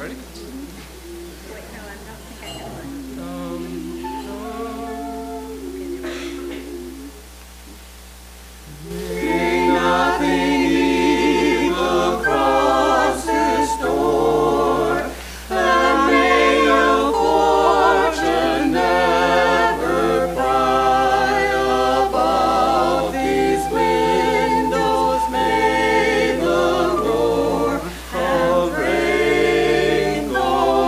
Ready? Wait, no, I don't think I have one. May nothing evil cross this door, and may your fortune never pry about these windows. May the roar of rain go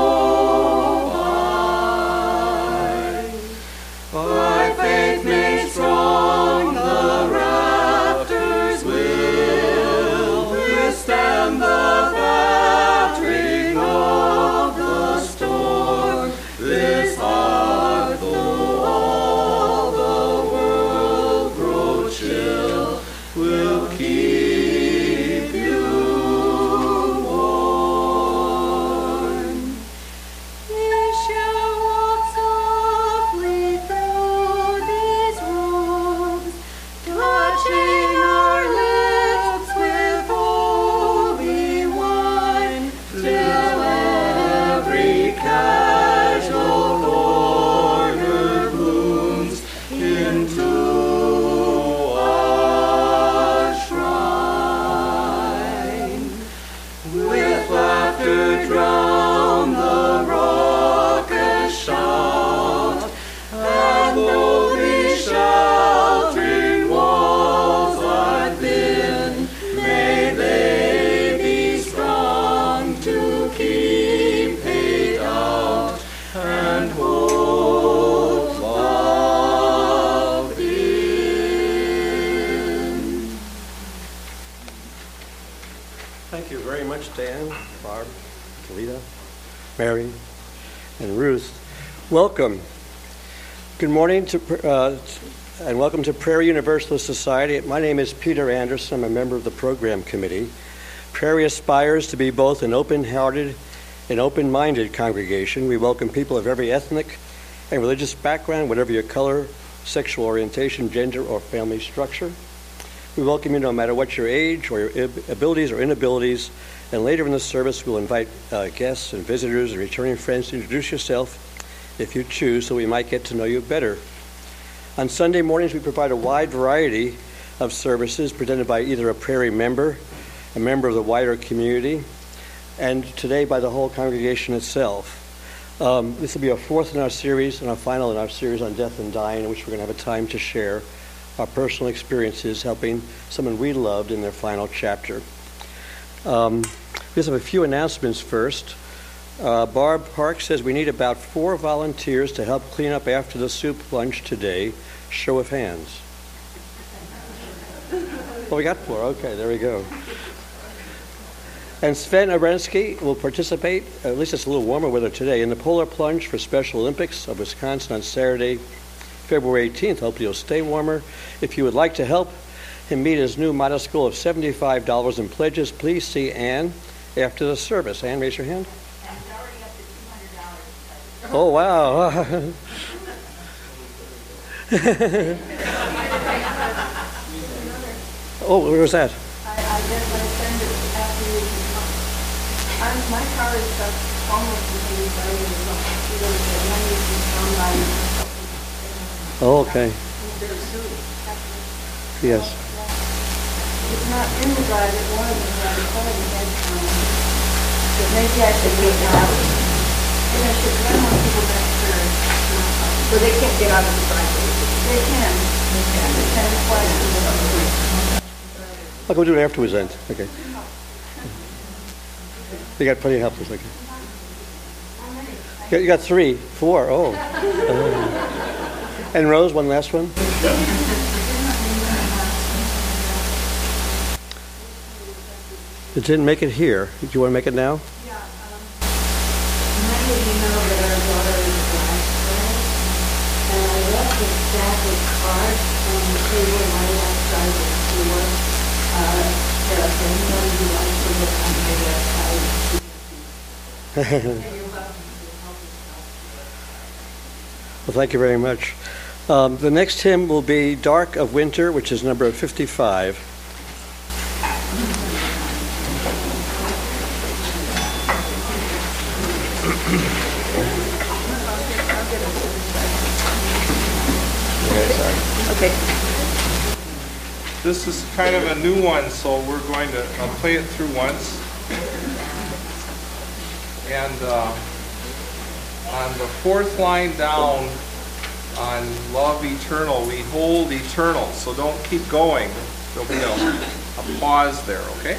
by. By faith made strong, the rafters will withstand the battering of the storm. This heart, though all the world grow chill, will keep you warm. We shall walk softly through these rooms, touching our lips with holy wine, till every casual corner blooms into our shrine. With laughter drown the raucous shout, and though these sheltering walls are thin, may they be strong to keep hate out and hold love in. Thank you very much, Dan, Barb, Talita, Mary, and Ruth. Welcome. Good morning and welcome to Prairie Universalist Society. My name is Peter Anderson. I'm a member of the program committee. Prairie aspires to be both an open-hearted and open-minded congregation. We welcome people of every ethnic and religious background, whatever your color, sexual orientation, gender, or family structure. We welcome you no matter what your age or your abilities or inabilities. And later in the service, we'll invite guests and visitors and returning friends to introduce yourself if you choose, so we might get to know you better. On Sunday mornings, we provide a wide variety of services presented by either a Prairie member, a member of the wider community, and today by the whole congregation itself. This will be our fourth in our series and our final in our series on death and dying, in which we're going to have a time to share our personal experiences helping someone we loved in their final chapter. We just have a few announcements first. Barb Park says we need about 4 volunteers to help clean up after the soup lunch today. Show of hands. Well, we got 4. Okay, there we go. And Sven Arensky will participate, at least it's a little warmer weather today, in the Polar Plunge for Special Olympics of Wisconsin on Saturday, February 18th. Hopefully you'll stay warmer. If you would like to help him meet his new modest goal of $75 in pledges, please see Ann after the service. Ann, raise your hand. And it's already up to $200. Oh, wow. Oh, where was that? I guess I send it after you come. My car is stuck almost completely buried in the computer, and then you can come by and Oh, okay. Yes. it's not in the drive, it was in the drive, it's all in the head. But maybe I should get it out. Maybe I should, because I don't want people back there. So they can't get out of the driveway. They can. They can twice in the I'll go do it afterwards then. Okay. You got plenty of helpers. Okay. You got 3, 4. Oh. And Rose, one last one. It didn't make it here. Do you want to make it now? Yeah, many of you know that our daughter is black, and I left a stack of cards on the table right outside the door. That if anyone who wants to look on my website, Well, thank you very much. The next hymn will be Dark of Winter, which is number 55. Okay, sorry. Okay. This is kind of a new one, so we're going to play it through once. And on the fourth line down on love eternal, we hold eternal, so don't keep going. There'll be a pause there, okay?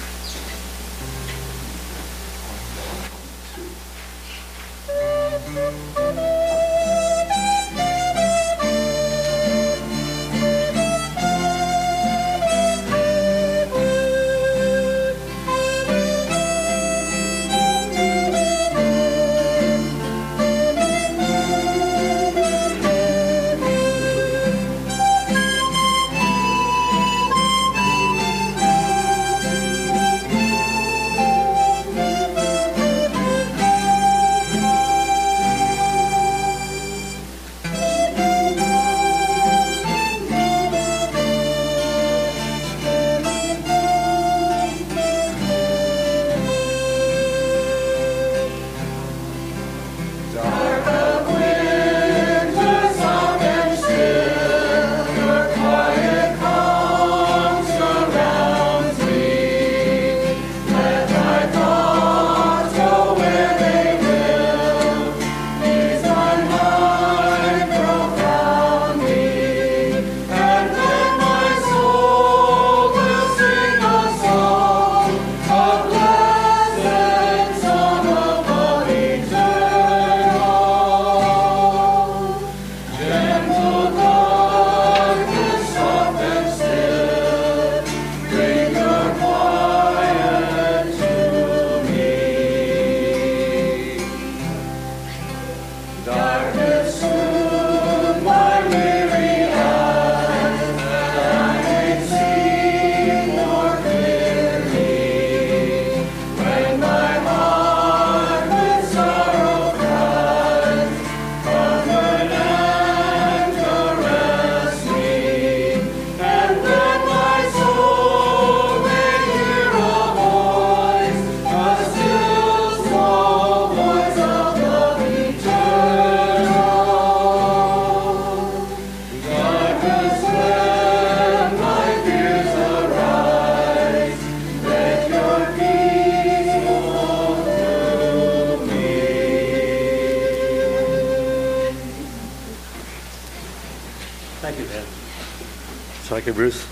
Thank you, Dan. Thank you, Bruce.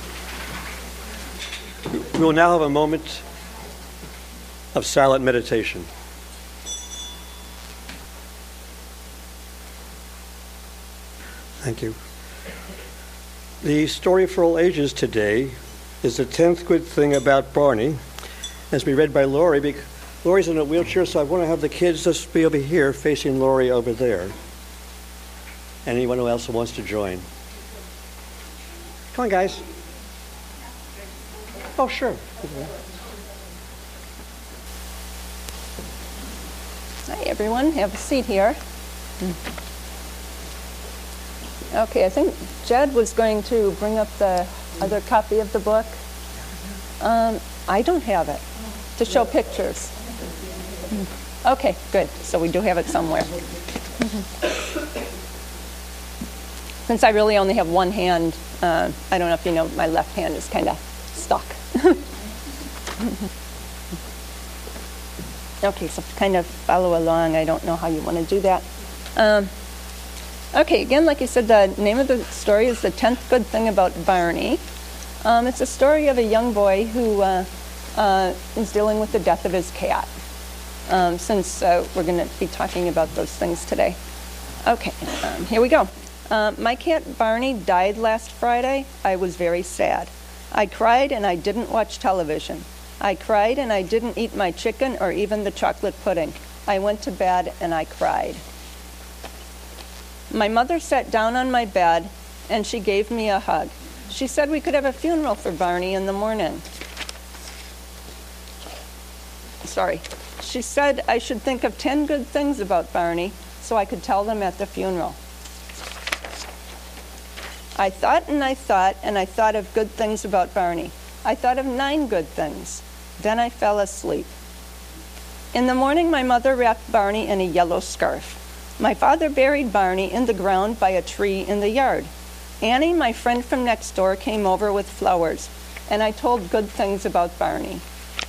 We will now have a moment of silent meditation. Thank you. The story for all ages today is the 10th good thing about Barney, as we read by Lori. Lori's in a wheelchair, so I want to have the kids just be over here facing Lori over there. Anyone else who wants to join? Come on, guys. Oh, sure. Hi, everyone. Have a seat here. Okay, I think Jed was going to bring up the other copy of the book. I don't have it to show pictures. Okay, good. So we do have it somewhere. Since I really only have one hand, I don't know if you know, my left hand is kind of stuck. Okay, so kind of follow along. I don't know how you want to do that. Okay, again, like you said, the name of the story is The 10th Good Thing About Barney. It's a story of a young boy who is dealing with the death of his cat, since we're going to be talking about those things today. Okay, here we go. My cat Barney died last Friday. I was very sad. I cried and I didn't watch television. I cried and I didn't eat my chicken or even the chocolate pudding. I went to bed and I cried. My mother sat down on my bed and she gave me a hug. She said we could have a funeral for Barney in the morning. Sorry. She said I should think of 10 good things about Barney so I could tell them at the funeral. I thought and I thought and I thought of good things about Barney. I thought of 9 good things. Then I fell asleep. In the morning, my mother wrapped Barney in a yellow scarf. My father buried Barney in the ground by a tree in the yard. Annie, my friend from next door, came over with flowers, and I told good things about Barney.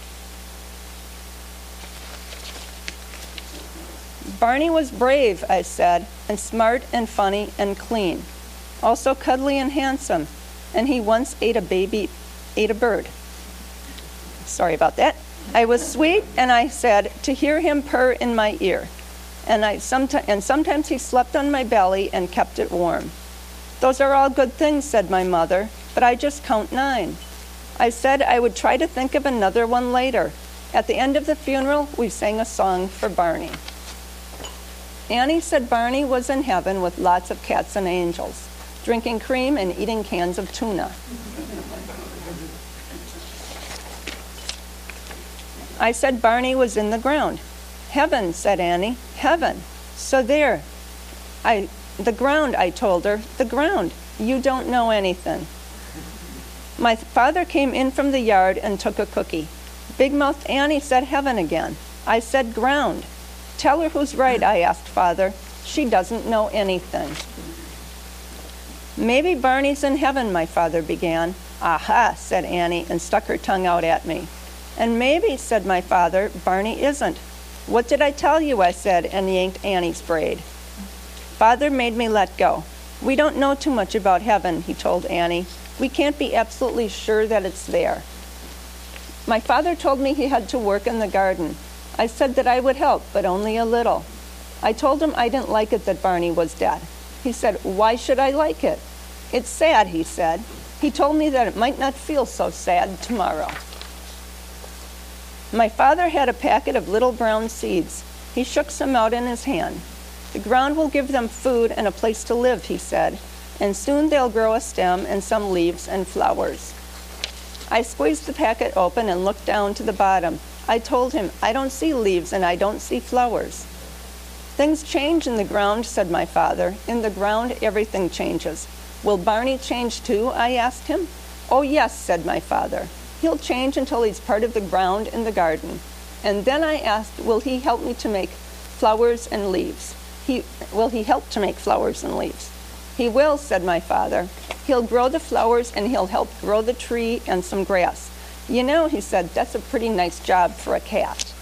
Barney was brave, I said, and smart and funny and clean, also cuddly and handsome, and he once ate a bird. Sorry about that. I was sweet, and I said, to hear him purr in my ear, and sometimes he slept on my belly and kept it warm. Those are all good things, said my mother, but I just count 9. I said I would try to think of another one later. At the end of the funeral, we sang a song for Barney. Annie said Barney was in heaven with lots of cats and angels, drinking cream and eating cans of tuna. I said Barney was in the ground. Heaven, said Annie, heaven. So there. The ground, I told her, the ground. You don't know anything. My father came in from the yard and took a cookie. Big-mouthed Annie said heaven again. I said ground. Tell her who's right, I asked Father. She doesn't know anything. Maybe Barney's in heaven, my father began. Aha, said Annie, and stuck her tongue out at me. And maybe, said my father, Barney isn't. What did I tell you, I said, and yanked Annie's braid. Father made me let go. We don't know too much about heaven, he told Annie. We can't be absolutely sure that it's there. My father told me he had to work in the garden. I said that I would help, but only a little. I told him I didn't like it that Barney was dead. He said, why should I like it? It's sad, he said. He told me that it might not feel so sad tomorrow. My father had a packet of little brown seeds. He shook some out in his hand. The ground will give them food and a place to live, he said, and soon they'll grow a stem and some leaves and flowers. I squeezed the packet open and looked down to the bottom. I told him, I don't see leaves and I don't see flowers. Things change in the ground, said my father. In the ground, everything changes. Will Barney change too? I asked him. Oh, yes, said my father. He'll change until he's part of the ground in the garden. And then I asked, will he help me to make flowers and leaves? Will he help to make flowers and leaves? He will, said my father. He'll grow the flowers and he'll help grow the tree and some grass. You know, he said, that's a pretty nice job for a cat.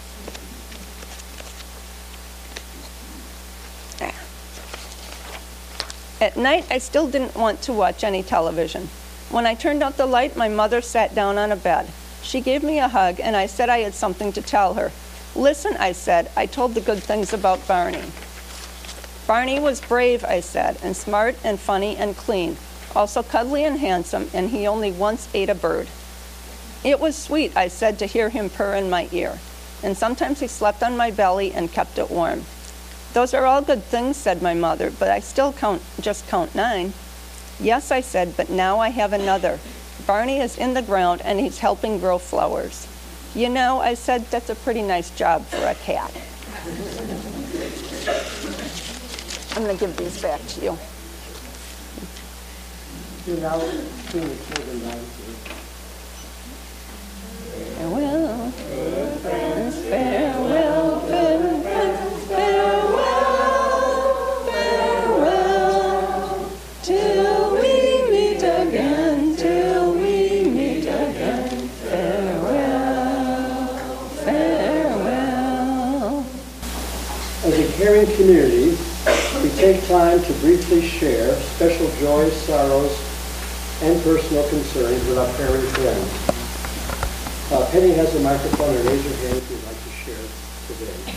At night, I still didn't want to watch any television. When I turned out the light, my mother sat down on a bed. She gave me a hug, and I said I had something to tell her. Listen, I said, I told the good things about Barney. Barney was brave, I said, and smart and funny and clean, also cuddly and handsome, and he only once ate a bird. It was sweet, I said, to hear him purr in my ear, and sometimes he slept on my belly and kept it warm. Those are all good things, said my mother, but I still just count 9. Yes, I said, but now I have another. Barney is in the ground and he's helping grow flowers. You know, I said, that's a pretty nice job for a cat. I'm going to give these back to you. Farewell, farewell, farewell, farewell, till we meet again, till we meet again. Farewell, farewell. As a caring community, we take time to briefly share special joys, sorrows, and personal concerns with our caring friends. Penny has the microphone, and raise your hand if you'd like to share today.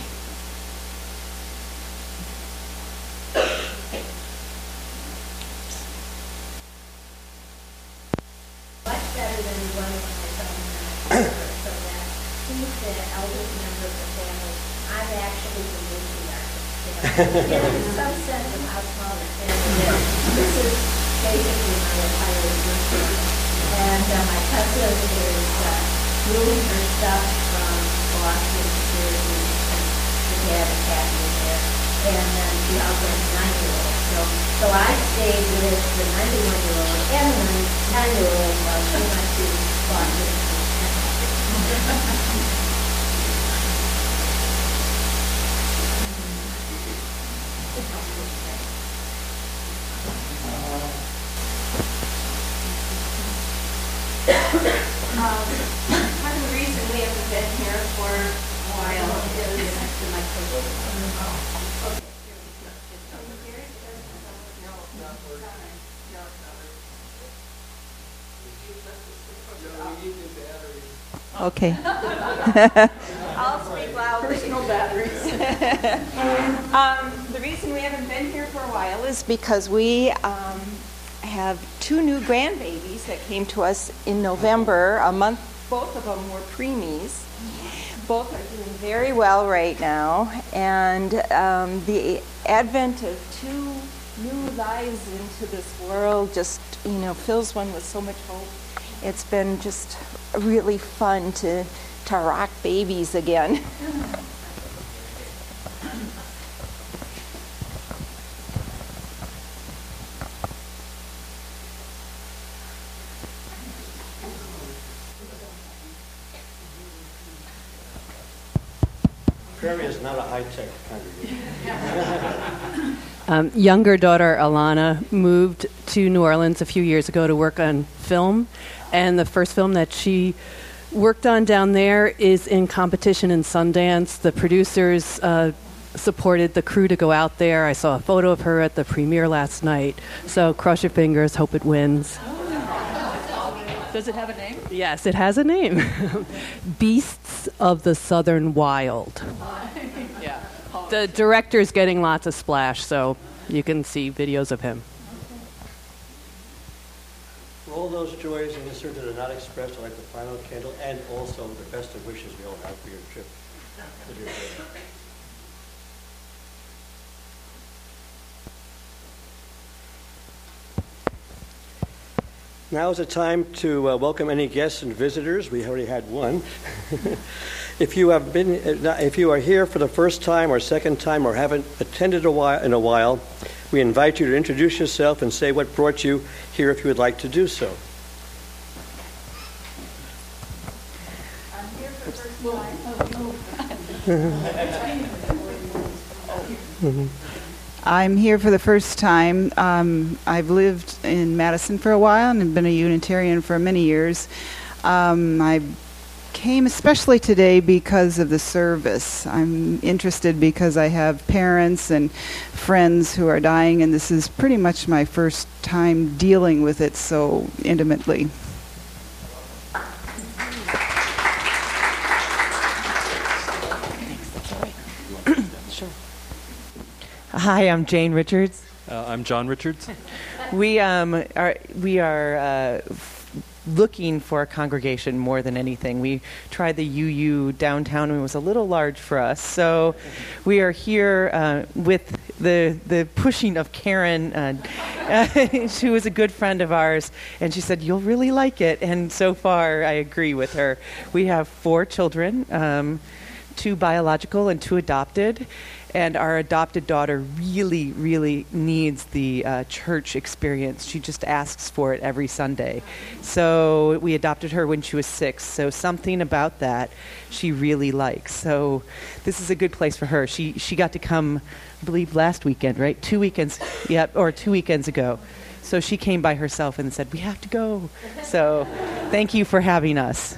Much better than one of my sons and I so that he's the eldest member of the family. I'm actually the matriarch. In some sense of how small the family is. This is basically my entire group. And my cousin is moving her stuff from Boston to Jersey, and they have a cabin there. And then she also has a 9-year-old. So I stayed with the 91-year-old and the 9-year-old while she went to Boston. Part of the reason we haven't been here for a while is next to my Okay. I'll speak loudly. Personal batteries. The reason we haven't been here for a while is because we have two new grandbabies that came to us in November. Both of them were preemies. Both are doing very well right now. And the advent of two new lives into this world just, fills one with so much hope. It's been just really fun to rock babies again. Prairie is not a high-tech congregation. Younger daughter Alana moved to New Orleans a few years ago to work on film, and the first film that she worked on down there is in competition in Sundance. The producers supported the crew to go out there. I saw a photo of her at the premiere last night, so cross your fingers, hope it wins. Does it have a name? Yes, it has a name. Beasts of the Southern Wild. Yeah. The director's getting lots of splash, so you can see videos of him. For all those joys and concerns that are not expressed, I'd like the final candle and also the best of wishes we all have for your trip. Now is the time to welcome any guests and visitors. We already had one. If you are here for the first time or second time or haven't attended in a while, we invite you to introduce yourself and say what brought you here if you would like to do so. I'm here for the first time. I'm here for the first time. I've lived in Madison for a while and have been a Unitarian for many years. I came especially today because of the service. I'm interested because I have parents and friends who are dying, and this is pretty much my first time dealing with it so intimately. Hi, I'm Jane Richards. I'm John Richards. We are looking for a congregation more than anything. We tried the UU downtown and it was a little large for us. So we are here with the pushing of Karen, who was a good friend of ours, and she said, "You'll really like it." And so far, I agree with her. We have 4 children, 2 biological and 2 adopted. And our adopted daughter really, really needs the church experience. She just asks for it every Sunday. So we adopted her when she was 6. So something about that she really likes. So this is a good place for her. She got to come, I believe, last weekend, right? 2 weekends, or 2 weekends ago. So she came by herself and said, "We have to go." So thank you for having us.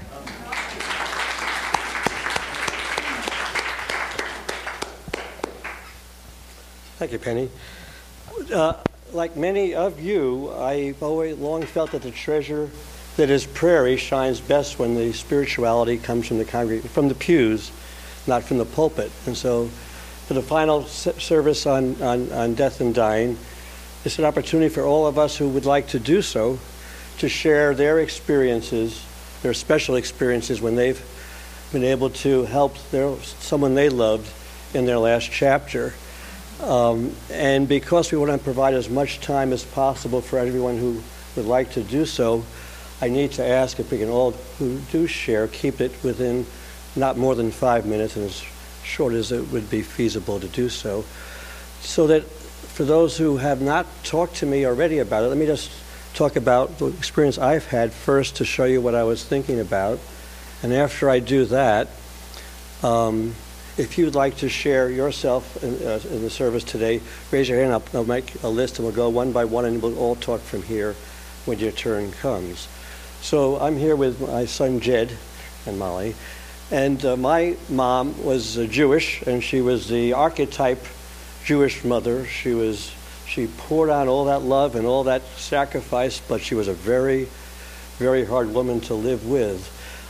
Thank you, Penny. Like many of you, I've always long felt that the treasure that is Prairie shines best when the spirituality comes from from the pews, not from the pulpit. And so, for the final service on death and dying, it's an opportunity for all of us who would like to do so to share their experiences, their special experiences when they've been able to help someone they loved in their last chapter. And because we want to provide as much time as possible for everyone who would like to do so, I need to ask if we can all who do share keep it within not more than 5 minutes and as short as it would be feasible to do so. So that for those who have not talked to me already about it, let me just talk about the experience I've had first to show you what I was thinking about. And after I do that, if you'd like to share yourself in the service today, raise your hand up. I'll make a list and we'll go one by one and we'll all talk from here when your turn comes. So I'm here with my son Jed and Molly. And my mom was Jewish, and she was the archetype Jewish mother. She poured out all that love and all that sacrifice, but she was a very, very hard woman to live with.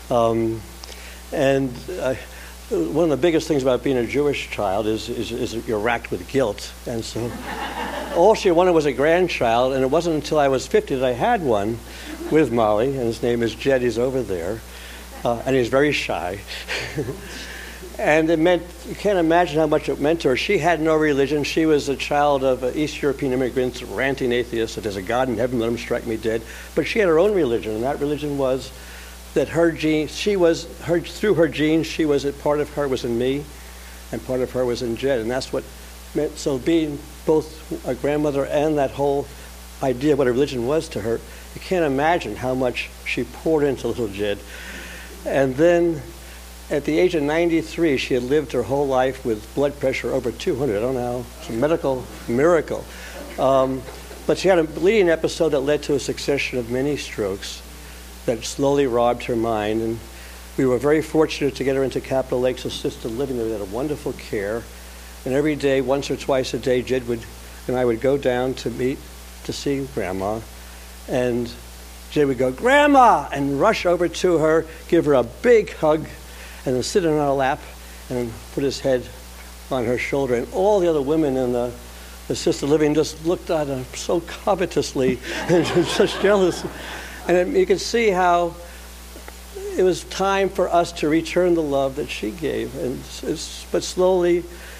One of the biggest things about being a Jewish child is you're racked with guilt. And so all she wanted was a grandchild, and it wasn't until I was 50 that I had one with Molly, and his name is Jed. He's over there, and he's very shy. And it meant, you can't imagine how much it meant to her. She had no religion. She was a child of East European immigrants, ranting atheists, that there's a God in heaven, let him strike me dead. But she had her own religion, and that religion was that through her genes, part of her was in me, and part of her was in Jed, and that's what meant. So being both a grandmother and that whole idea of what a religion was to her, you can't imagine how much she poured into little Jed. And then at the age of 93, she had lived her whole life with blood pressure over 200. I don't know how. It's a medical miracle. But she had a bleeding episode that led to a succession of many strokes that slowly robbed her mind. And we were very fortunate to get her into Capitol Lakes Assisted Living. They had a wonderful care. And every day, once or twice a day, Jed and I would go down to see Grandma. And Jed would go, "Grandma!" and rush over to her, give her a big hug, and then sit on our lap and put his head on her shoulder. And all the other women in the assisted living just looked at her so covetously and such jealousy. And you could see how it was time for us to return the love that she gave. But slowly,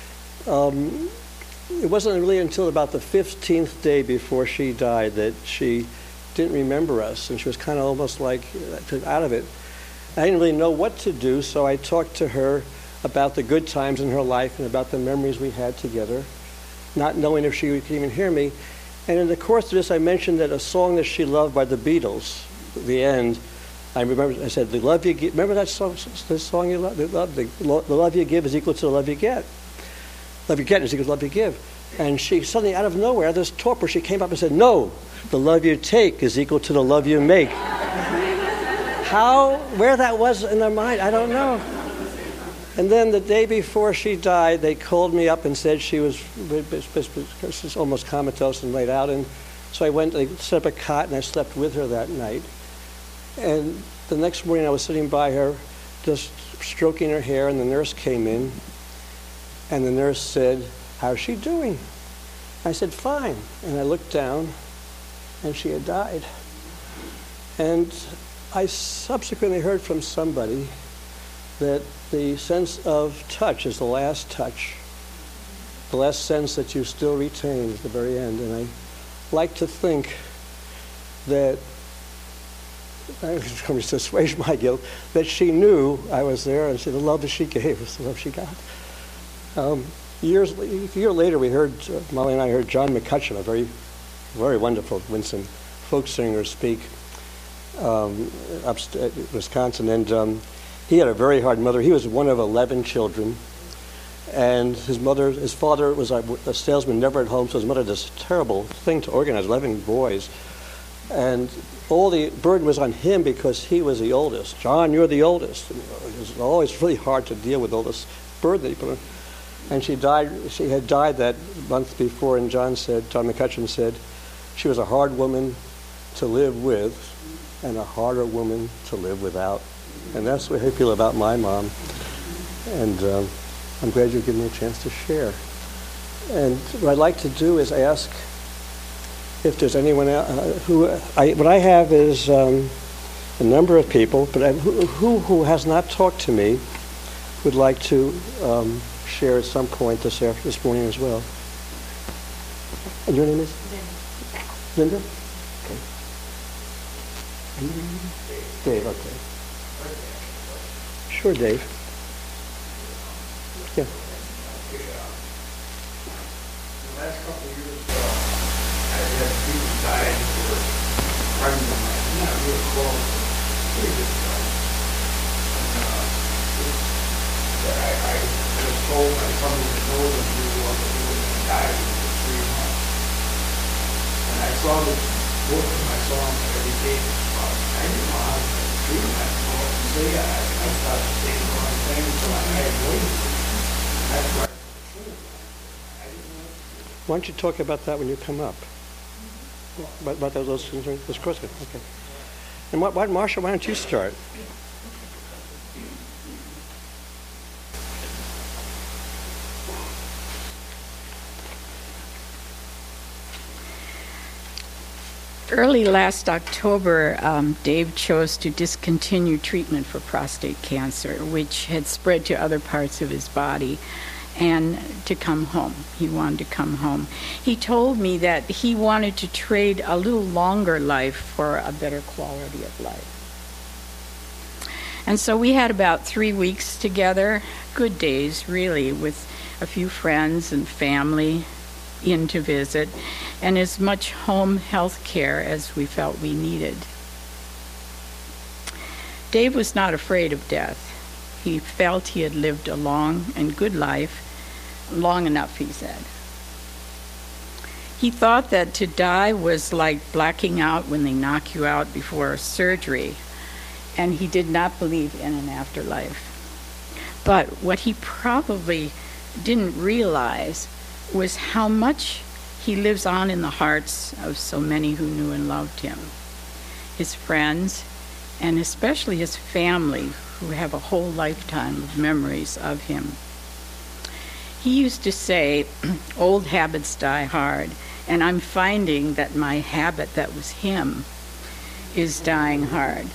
it wasn't really until about the 15th day before she died that she didn't remember us, and she was kind of almost like out of it. I didn't really know what to do, so I talked to her about the good times in her life and about the memories we had together, not knowing if she could even hear me. And in the course of this, I mentioned that a song that she loved by the Beatles, The End, I said, "The love you give," remember that song, the song you love? The love you give is equal to the love you get. Love you get is equal to the love you give. And she suddenly, out of nowhere, this torpor, she came up and said, "No, the love you take is equal to the love you make." Where that was in their mind, I don't know. And then the day before she died, they called me up and said she was almost comatose and laid out. And so they set up a cot and I slept with her that night. And the next morning I was sitting by her, just stroking her hair, and the nurse came in. And the nurse said, "How's she doing?" I said, "Fine." And I looked down, and she had died. And I subsequently heard from somebody that the sense of touch is the last touch, the last sense that you still retain at the very end. And I like to think that, I'm going to assuage my guilt, that she knew I was there, and the love that she gave was the love she got. A year later, Molly and I heard John McCutcheon, a very, very wonderful Winston folk singer, speak upstate Wisconsin, and he had a very hard mother. He was one of 11 children, and his father was a salesman, never at home, so his mother did this terrible thing to organize 11 boys, and all the burden was on him because he was the oldest. "John, you're the oldest." And it was always really hard to deal with all this burden that he put on. And she had died that month before, and John McCutcheon said, she was a hard woman to live with and a harder woman to live without. And that's the way I feel about my mom. And I'm glad you've given me a chance to share. And what I'd like to do is ask if there's anyone else what I have is a number of people, but who has not talked to me would like to share at some point this morning as well. And your name is? Linda? Okay. Dave, okay. Sure, Dave. Yeah. The last couple of years, I've had people dying who were friends of mine, not real close, pretty good friends. I just told by somebody that knows him who was died for 3 months. And I saw the book and I saw him every day. I didn't know how to treat him. I didn't know what to say. I started saying the wrong things, so I avoided him. That's why. Why don't you talk about that when you come up? About those concerns? Of course, okay. And Marsha, why don't you start? Early last October, Dave chose to discontinue treatment for prostate cancer, which had spread to other parts of his body, and to come home. He wanted to come home. He told me that he wanted to trade a little longer life for a better quality of life. And so we had about 3 weeks together, good days really, with a few friends and family in to visit, and as much home health care as we felt we needed. Dave was not afraid of death. He felt he had lived a long and good life, long enough, he said. He thought that to die was like blacking out when they knock you out before surgery, and he did not believe in an afterlife. But what he probably didn't realize was how much he lives on in the hearts of so many who knew and loved him, his friends, and especially his family, who have a whole lifetime of memories of him. He used to say, "Old habits die hard," and I'm finding that my habit that was him is dying hard.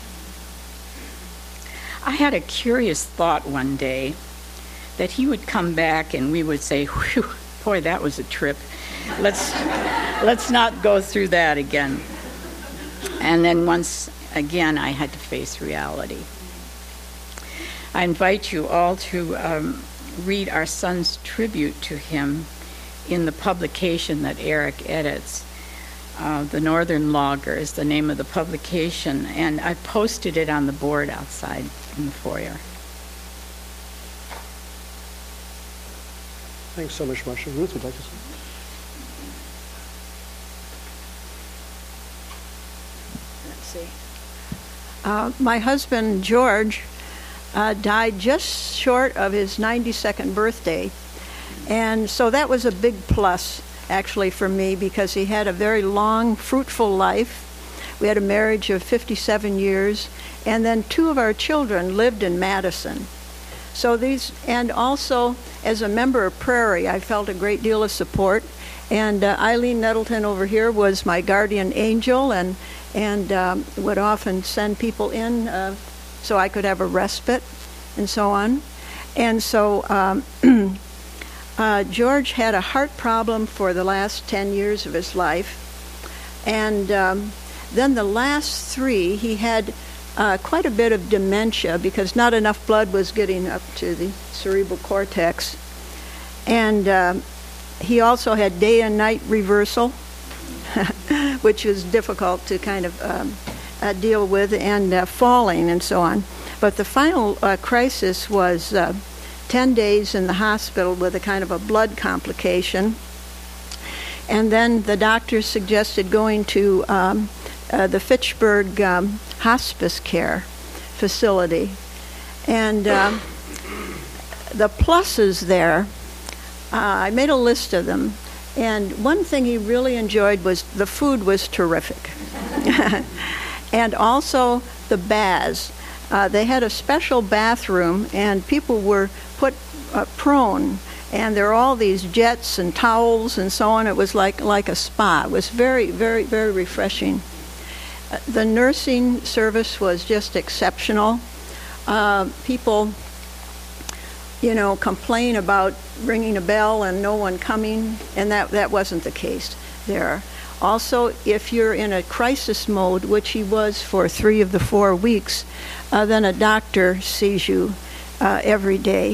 I had a curious thought one day that he would come back and we would say, "Whew, boy, that was a trip. Let's not go through that again." And then once again, I had to face reality. I invite you all to read our son's tribute to him in the publication that Eric edits. The Northern Logger is the name of the publication, and I posted it on the board outside in the foyer. Thanks so much, Marsha. Ruth would like to say. Let's see. My husband, George, died just short of his 92nd birthday. And so that was a big plus, actually, for me, because he had a very long, fruitful life. We had a marriage of 57 years, and then 2 of our children lived in Madison. So and also, as a member of Prairie, I felt a great deal of support. And Eileen Nettleton over here was my guardian angel, and would often send people in so I could have a respite and so on. And so George had a heart problem for the last 10 years of his life. And then the last 3, he had quite a bit of dementia because not enough blood was getting up to the cerebral cortex. And he also had day and night reversal, which was difficult to kind of deal with, and falling and so on. But the final crisis was 10 days in the hospital with a kind of a blood complication. And then the doctors suggested going to the Fitchburg hospice care facility. And the pluses there, I made a list of them. And one thing he really enjoyed was the food was terrific. And also the baths. They had a special bathroom, and people were put prone, and there were all these jets and towels and so on. It was like a spa. It was very, very, very refreshing. The nursing service was just exceptional. People, complain about ringing a bell and no one coming, and that wasn't the case there. Also, if you're in a crisis mode, which he was for 3 of the 4 weeks, then a doctor sees you every day.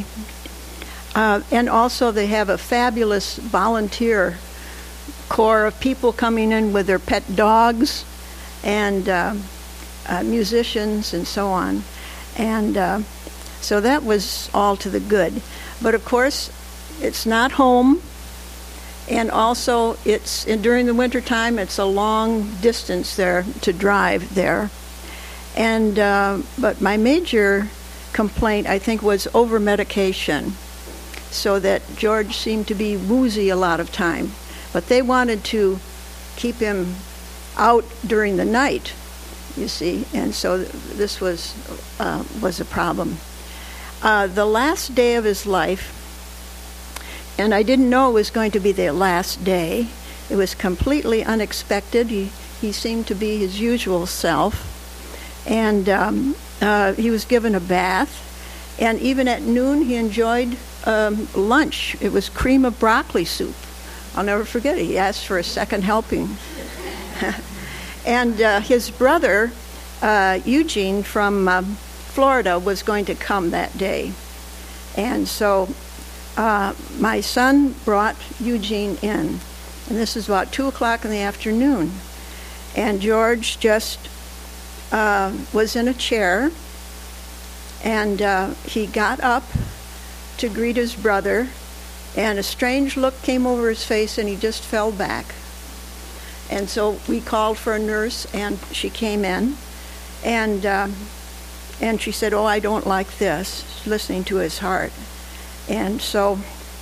And also they have a fabulous volunteer corps of people coming in with their pet dogs and musicians and so on. And so that was all to the good. But of course, it's not home, and also during the wintertime, it's a long distance there to drive there. And but my major complaint, I think, was over-medication, so that George seemed to be woozy a lot of time. But they wanted to keep him out during the night, you see, and so this was a problem. The last day of his life, and I didn't know it was going to be the last day. It was completely unexpected. He seemed to be his usual self, and he was given a bath, and even at noon he enjoyed lunch. It was cream of broccoli soup. I'll never forget it. He asked for a second helping. And his brother, Eugene from Florida, was going to come that day. And so my son brought Eugene in. And this is about 2 o'clock in the afternoon. And George just was in a chair. And he got up to greet his brother. And a strange look came over his face, and he just fell back. And so we called for a nurse, and she came in, and she said, "Oh, I don't like this," listening to his heart. And so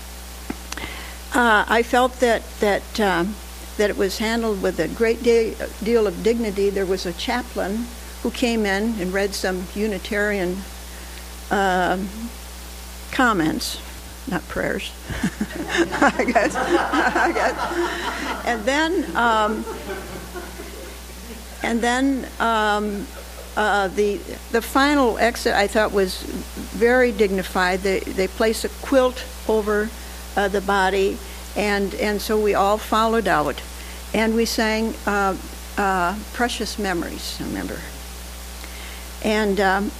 I felt that it was handled with a great deal of dignity. There was a chaplain who came in and read some Unitarian comments. Not prayers, I guess. And then the final exit, I thought, was very dignified. They placed a quilt over the body, and so we all followed out, and we sang "Precious Memories." I remember, and.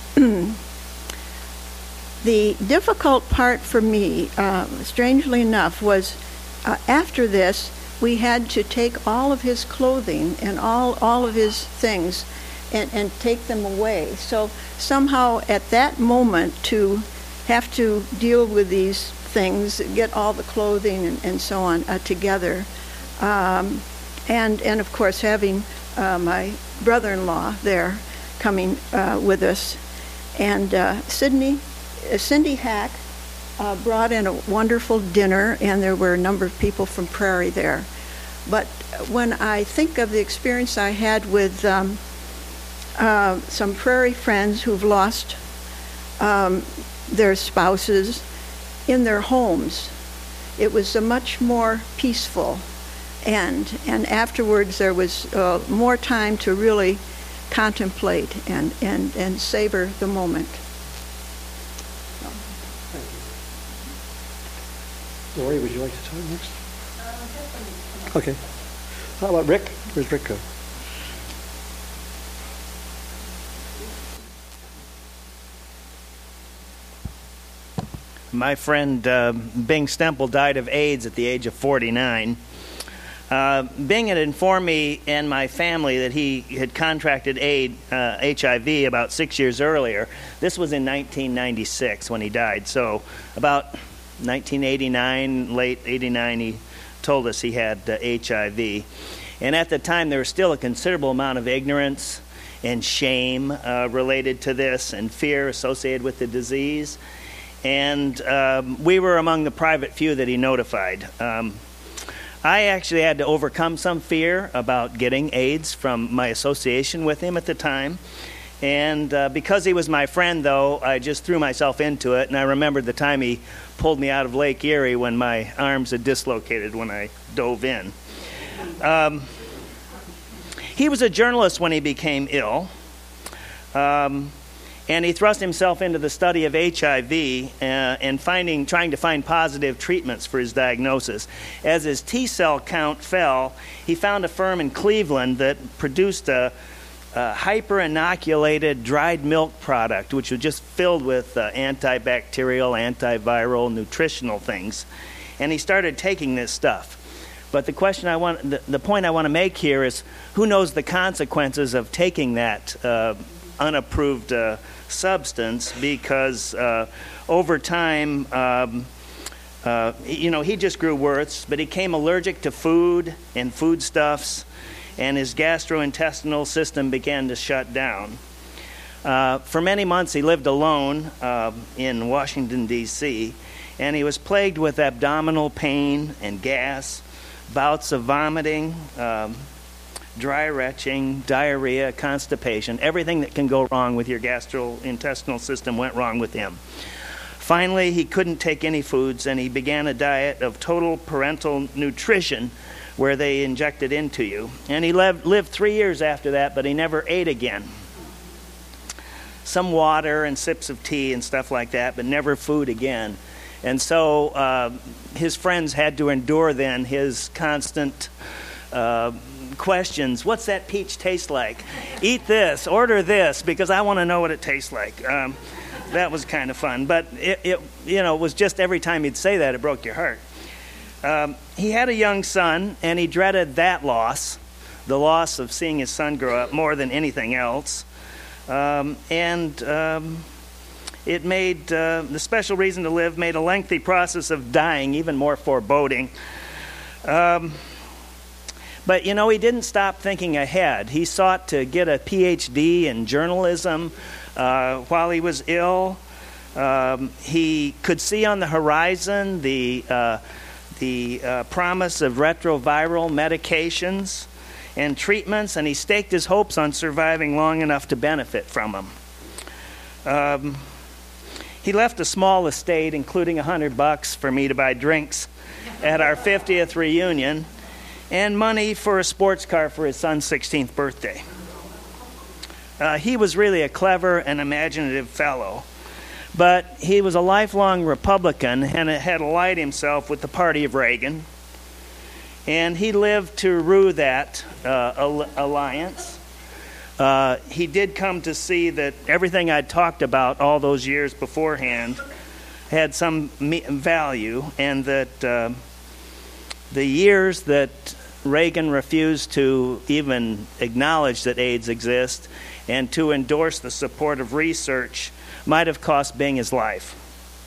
The difficult part for me, strangely enough, was after this, we had to take all of his clothing and all of his things and take them away. So somehow at that moment to have to deal with these things, get all the clothing and so on together, and of course having my brother-in-law there coming with us, and Cindy Hack brought in a wonderful dinner, and there were a number of people from Prairie there. But when I think of the experience I had with some Prairie friends who've lost their spouses in their homes, it was a much more peaceful end. And afterwards there was more time to really contemplate and savor the moment. Lori, would you like to talk next? Okay. How about Rick? Where's Rick go? My friend Bing Stemple died of AIDS at the age of 49. Bing had informed me and my family that he had contracted HIV about 6 years earlier. This was in 1996 when he died. So about 1989, late 89, he told us he had HIV. And at the time, there was still a considerable amount of ignorance and shame related to this, and fear associated with the disease. And we were among the private few that he notified. I actually had to overcome some fear about getting AIDS from my association with him at the time. And because he was my friend, though, I just threw myself into it. And I remembered the time he pulled me out of Lake Erie when my arms had dislocated when I dove in. He was a journalist when he became ill. And he thrust himself into the study of HIV and trying to find positive treatments for his diagnosis. As his T-cell count fell, he found a firm in Cleveland that produced a hyper-inoculated dried milk product, which was just filled with antibacterial, antiviral, nutritional things. And he started taking this stuff. But the point I want to make here is, who knows the consequences of taking that unapproved substance? Because over time, He just grew worse, but he became allergic to food and foodstuffs, and his gastrointestinal system began to shut down. For many months, he lived alone in Washington, D.C., and he was plagued with abdominal pain and gas, bouts of vomiting, dry retching, diarrhea, constipation. Everything that can go wrong with your gastrointestinal system went wrong with him. Finally, he couldn't take any foods, and he began a diet of total parental nutrition where they injected into you. And he lived 3 years after that, but he never ate again. Some water and sips of tea and stuff like that, but never food again. And so his friends had to endure then his constant questions. What's that peach taste like? Eat this, order this, because I want to know what it tastes like. That was kind of fun, but it was just every time he'd say that, it broke your heart. He had a young son, and he dreaded that loss, the loss of seeing his son grow up, more than anything else. It made the special reason to live made a lengthy process of dying even more foreboding. But, he didn't stop thinking ahead. He sought to get a PhD in journalism while he was ill. He could see on the horizon the promise of retroviral medications and treatments, and he staked his hopes on surviving long enough to benefit from them. He left a small estate, including $100 for me to buy drinks at our 50th reunion, and money for a sports car for his son's 16th birthday. He was really a clever and imaginative fellow, but he was a lifelong Republican and had allied himself with the party of Reagan, and he lived to rue that alliance. He did come to see that everything I'd talked about all those years beforehand had some value, and that the years that Reagan refused to even acknowledge that AIDS exists and to endorse the support of research might have cost Bing his life.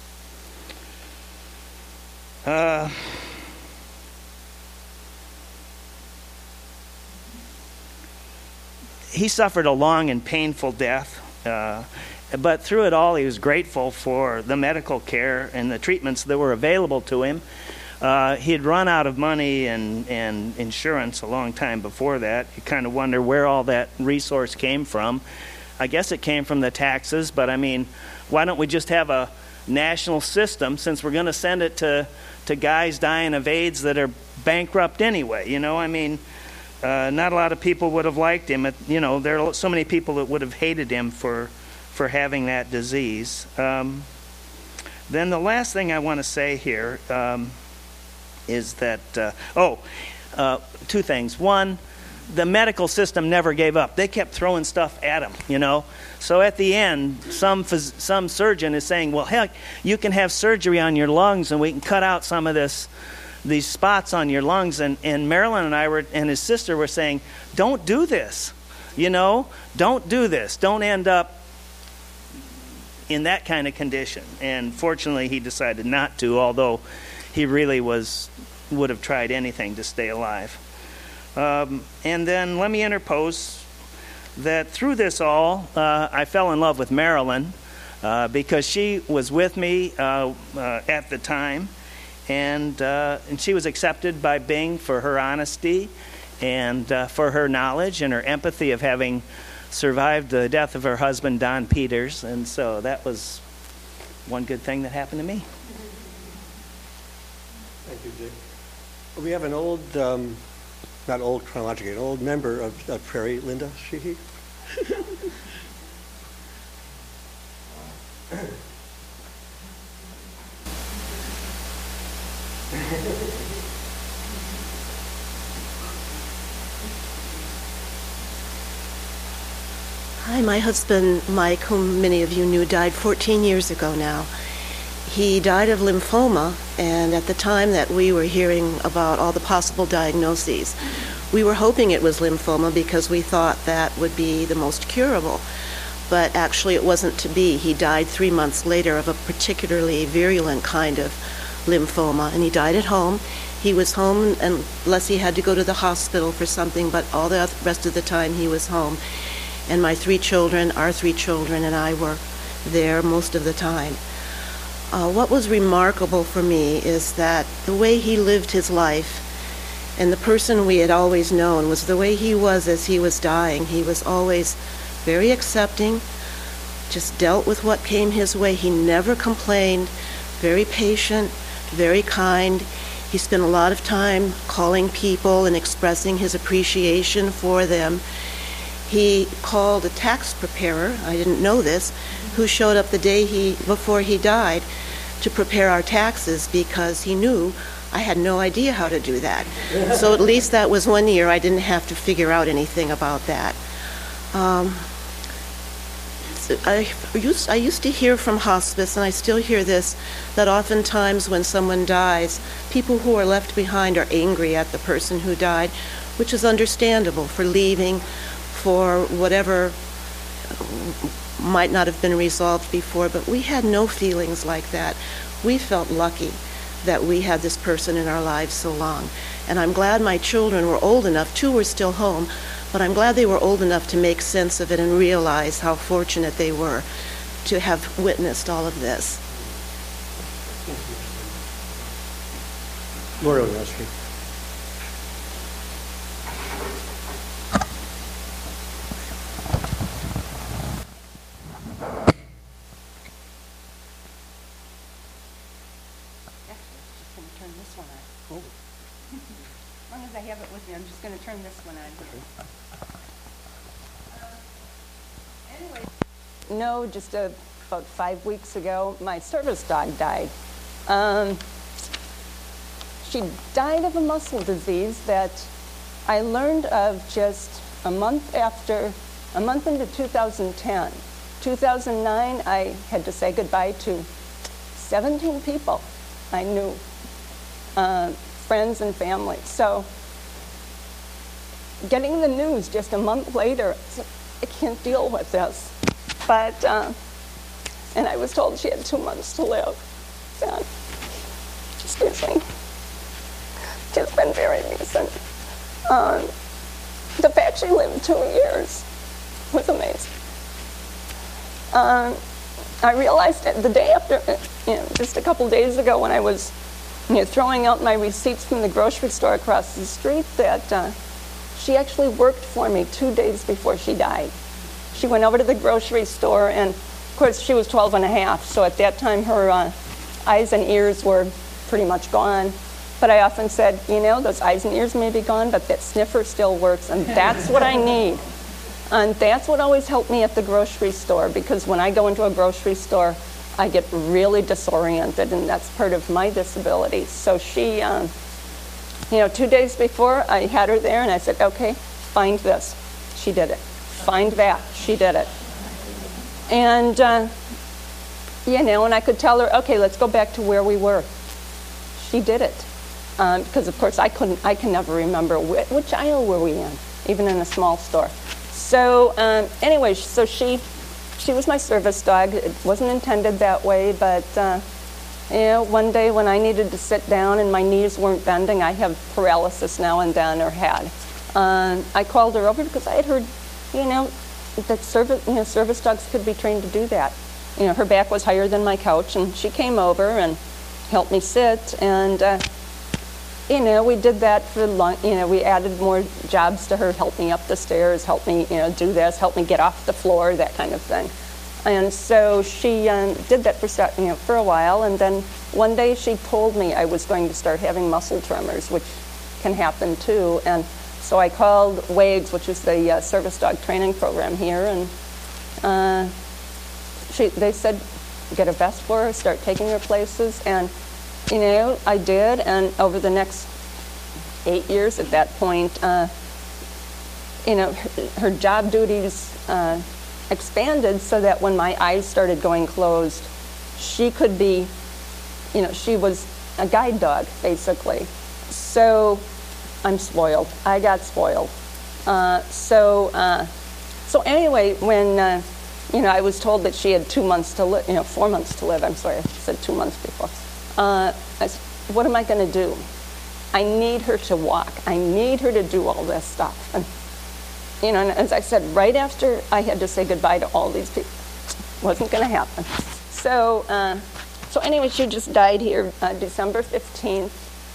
He suffered a long and painful death, but through it all he was grateful for the medical care and the treatments that were available to him. He had run out of money and insurance a long time before that. You kind of wonder where all that resource came from. I guess it came from the taxes, but I mean, why don't we just have a national system, since we're going to send it to guys dying of AIDS that are bankrupt anyway? Not a lot of people would have liked him. There are so many people that would have hated him for having that disease. Then the last thing I want to say here is that, two things. One, the medical system never gave up. They kept throwing stuff at him, So at the end, some surgeon is saying, well, heck, you can have surgery on your lungs and we can cut out some of these spots on your lungs. And Marilyn and I and his sister were saying, don't do this, don't do this. Don't end up in that kind of condition. And fortunately, he decided not to, although he really would have tried anything to stay alive. And then let me interpose that through this all, I fell in love with Marilyn because she was with me at the time, and she was accepted by Bing for her honesty and for her knowledge and her empathy of having survived the death of her husband, Don Peters. And so that was one good thing that happened to me. Thank you, Dick. We have an old, not old chronologically, an old member of Prairie. Linda, is she here? Hi, my husband, Mike, whom many of you knew, died 14 years ago now. He died of lymphoma, and at the time that we were hearing about all the possible diagnoses, we were hoping it was lymphoma because we thought that would be the most curable. But actually it wasn't to be. He died 3 months later of a particularly virulent kind of lymphoma, and he died at home. He was home unless he had to go to the hospital for something, but all the rest of the time he was home. And our 3 children, and I were there most of the time. What was remarkable for me is that the way he lived his life and the person we had always known was the way he was as he was dying. He was always very accepting, just dealt with what came his way. He never complained, very patient, very kind. He spent a lot of time calling people and expressing his appreciation for them. He called a tax preparer, I didn't know this, who showed up the day before he died to prepare our taxes because he knew I had no idea how to do that. So at least that was one year I didn't have to figure out anything about that. I used to hear from hospice, and I still hear this, that oftentimes when someone dies, people who are left behind are angry at the person who died, which is understandable for leaving, for whatever might not have been resolved before, but we had no feelings like that. We felt lucky that we had this person in our lives so long. And I'm glad my children were old enough, 2 were still home, but I'm glad they were old enough to make sense of it and realize how fortunate they were to have witnessed all of this. Laura Nastri. As long as I have it with me, I'm just going to turn this one on. Anyway, no, just about 5 weeks ago, my service dog died. She died of a muscle disease that I learned of just a month into 2010. 2009, I had to say goodbye to 17 people I knew, friends and family. So getting the news just a month later, I can't deal with this. But, and I was told she had 2 months to live. And excuse me. It's been very recent. The fact she lived 2 years was amazing. I realized it the day after, just a couple days ago when I was throwing out my receipts from the grocery store across the street that she actually worked for me 2 days before she died. She went over to the grocery store, and of course she was 12 and a half, so at that time her eyes and ears were pretty much gone. But I often said, those eyes and ears may be gone, but that sniffer still works, and that's what I need. And that's what always helped me at the grocery store, because when I go into a grocery store, I get really disoriented, and that's part of my disability. So she, 2 days before, I had her there, and I said, okay, find this. She did it. Find that. She did it. And, and I could tell her, okay, let's go back to where we were. She did it. Because, of course, I can never remember which aisle were we in, even in a small store. So, anyway, so she was my service dog. It wasn't intended that way, but, one day when I needed to sit down and my knees weren't bending, I have paralysis now and then, or had. I called her over because I had heard, that service dogs could be trained to do that. Her back was higher than my couch, and she came over and helped me sit, and, we did that for long. We added more jobs to her, help me up the stairs, help me, do this, help me get off the floor, that kind of thing. And so she did that for a while, and then one day she told me I was going to start having muscle tremors, which can happen too. And so I called WAGS, which is the service dog training program here, and they said, get a vest for her, start taking her places, and I did, and over the next 8 years at that point, her job duties expanded so that when my eyes started going closed, she could be, she was a guide dog, basically. So I'm spoiled. I got spoiled. So anyway, when, I was told that she had 2 months to live, 4 months to live, I'm sorry, I said 2 months before. I said, what am I going to do? I need her to walk. I need her to do all this stuff. And, you know, and as I said, right after I had to say goodbye to all these people, wasn't going to happen. So, so anyway, she just died here December 15th.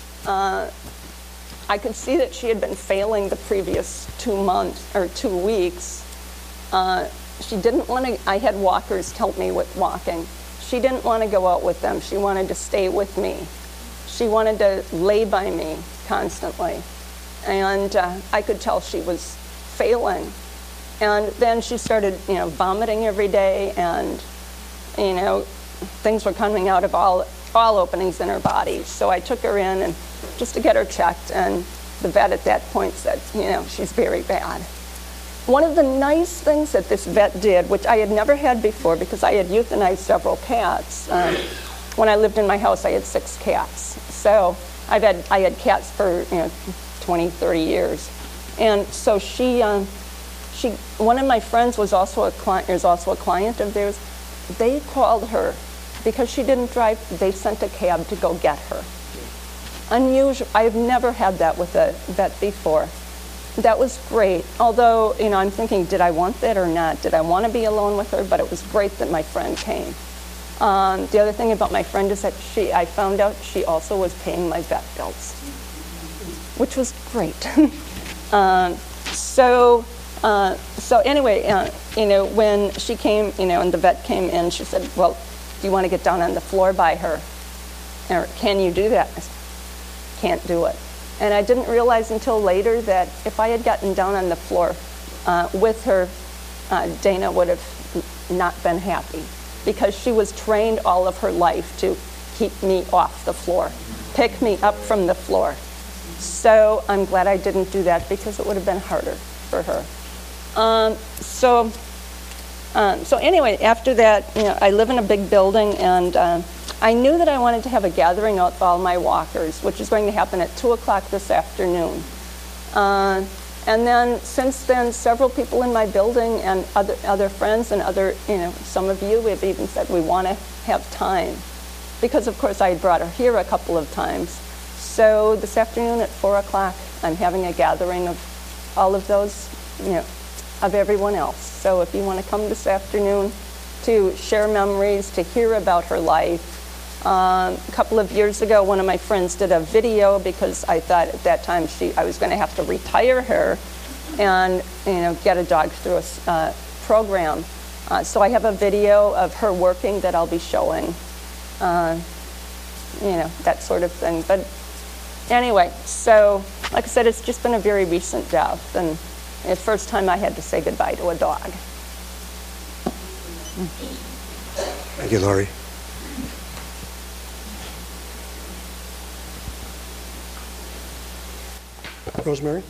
I could see that she had been failing the previous 2 weeks. She didn't want to, I had walkers help me with walking. She didn't want to go out with them. She wanted to stay with me. She wanted to lay by me constantly. And I could tell she was failing. And then she started, you know, vomiting every day, and, you know, things were coming out of all openings in her body. So I took her in and just to get her checked, and the vet at that point said, you know, she's very bad. One of the nice things that this vet did, which I had never had before because I had euthanized several cats. When I lived in my house, I had 6 cats. So I had cats for 20, 30 years. And so one of my friends was also a client of theirs. They called her because she didn't drive. They sent a cab to go get her. Unusual. I've never had that with a vet before. That was great. Although, you know, I'm thinking, did I want that or not? Did I want to be alone with her? But it was great that my friend came. The other thing about my friend is that I found out she also was paying my vet bills, which was great. So anyway, you know, when she came, you know, and the vet came in, she said, well, do you want to get down on the floor by her? Or can you do that? I said, can't do it. And I didn't realize until later that if I had gotten down on the floor with her, Dana would have not been happy, because she was trained all of her life to keep me off the floor, pick me up from the floor. So I'm glad I didn't do that, because it would have been harder for her. So anyway, after that, you know, I live in a big building, and I knew that I wanted to have a gathering of all my walkers, which is going to happen at 2 o'clock this afternoon. And then, since then, several people in my building and other friends and some of you have even said we want to have time, because of course I had brought her here a couple of times. So this afternoon at 4 o'clock, I'm having a gathering of all of those, you know, of everyone else. So if you want to come this afternoon to share memories, to hear about her life. A couple of years ago, one of my friends did a video, because I thought at that time I was going to have to retire her and, you know, get a dog through a program. So I have a video of her working that I'll be showing, you know, that sort of thing. But anyway, so like I said, it's just been a very recent death, and the first time I had to say goodbye to a dog. Thank you, Laurie. Rosemary?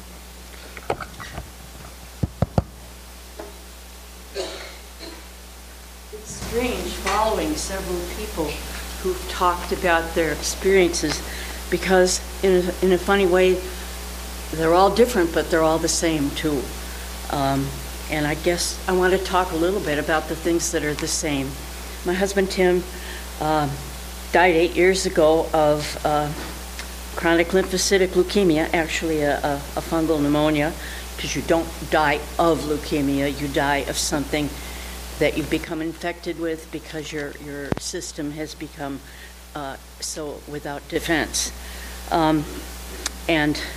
It's strange following several people who've talked about their experiences, because in a funny way, they're all different, but they're all the same too. And I guess I want to talk a little bit about the things that are the same. My husband, Tim, died 8 years ago of chronic lymphocytic leukemia, actually a fungal pneumonia, because you don't die of leukemia, you die of something that you've become infected with because your system has become so without defense. And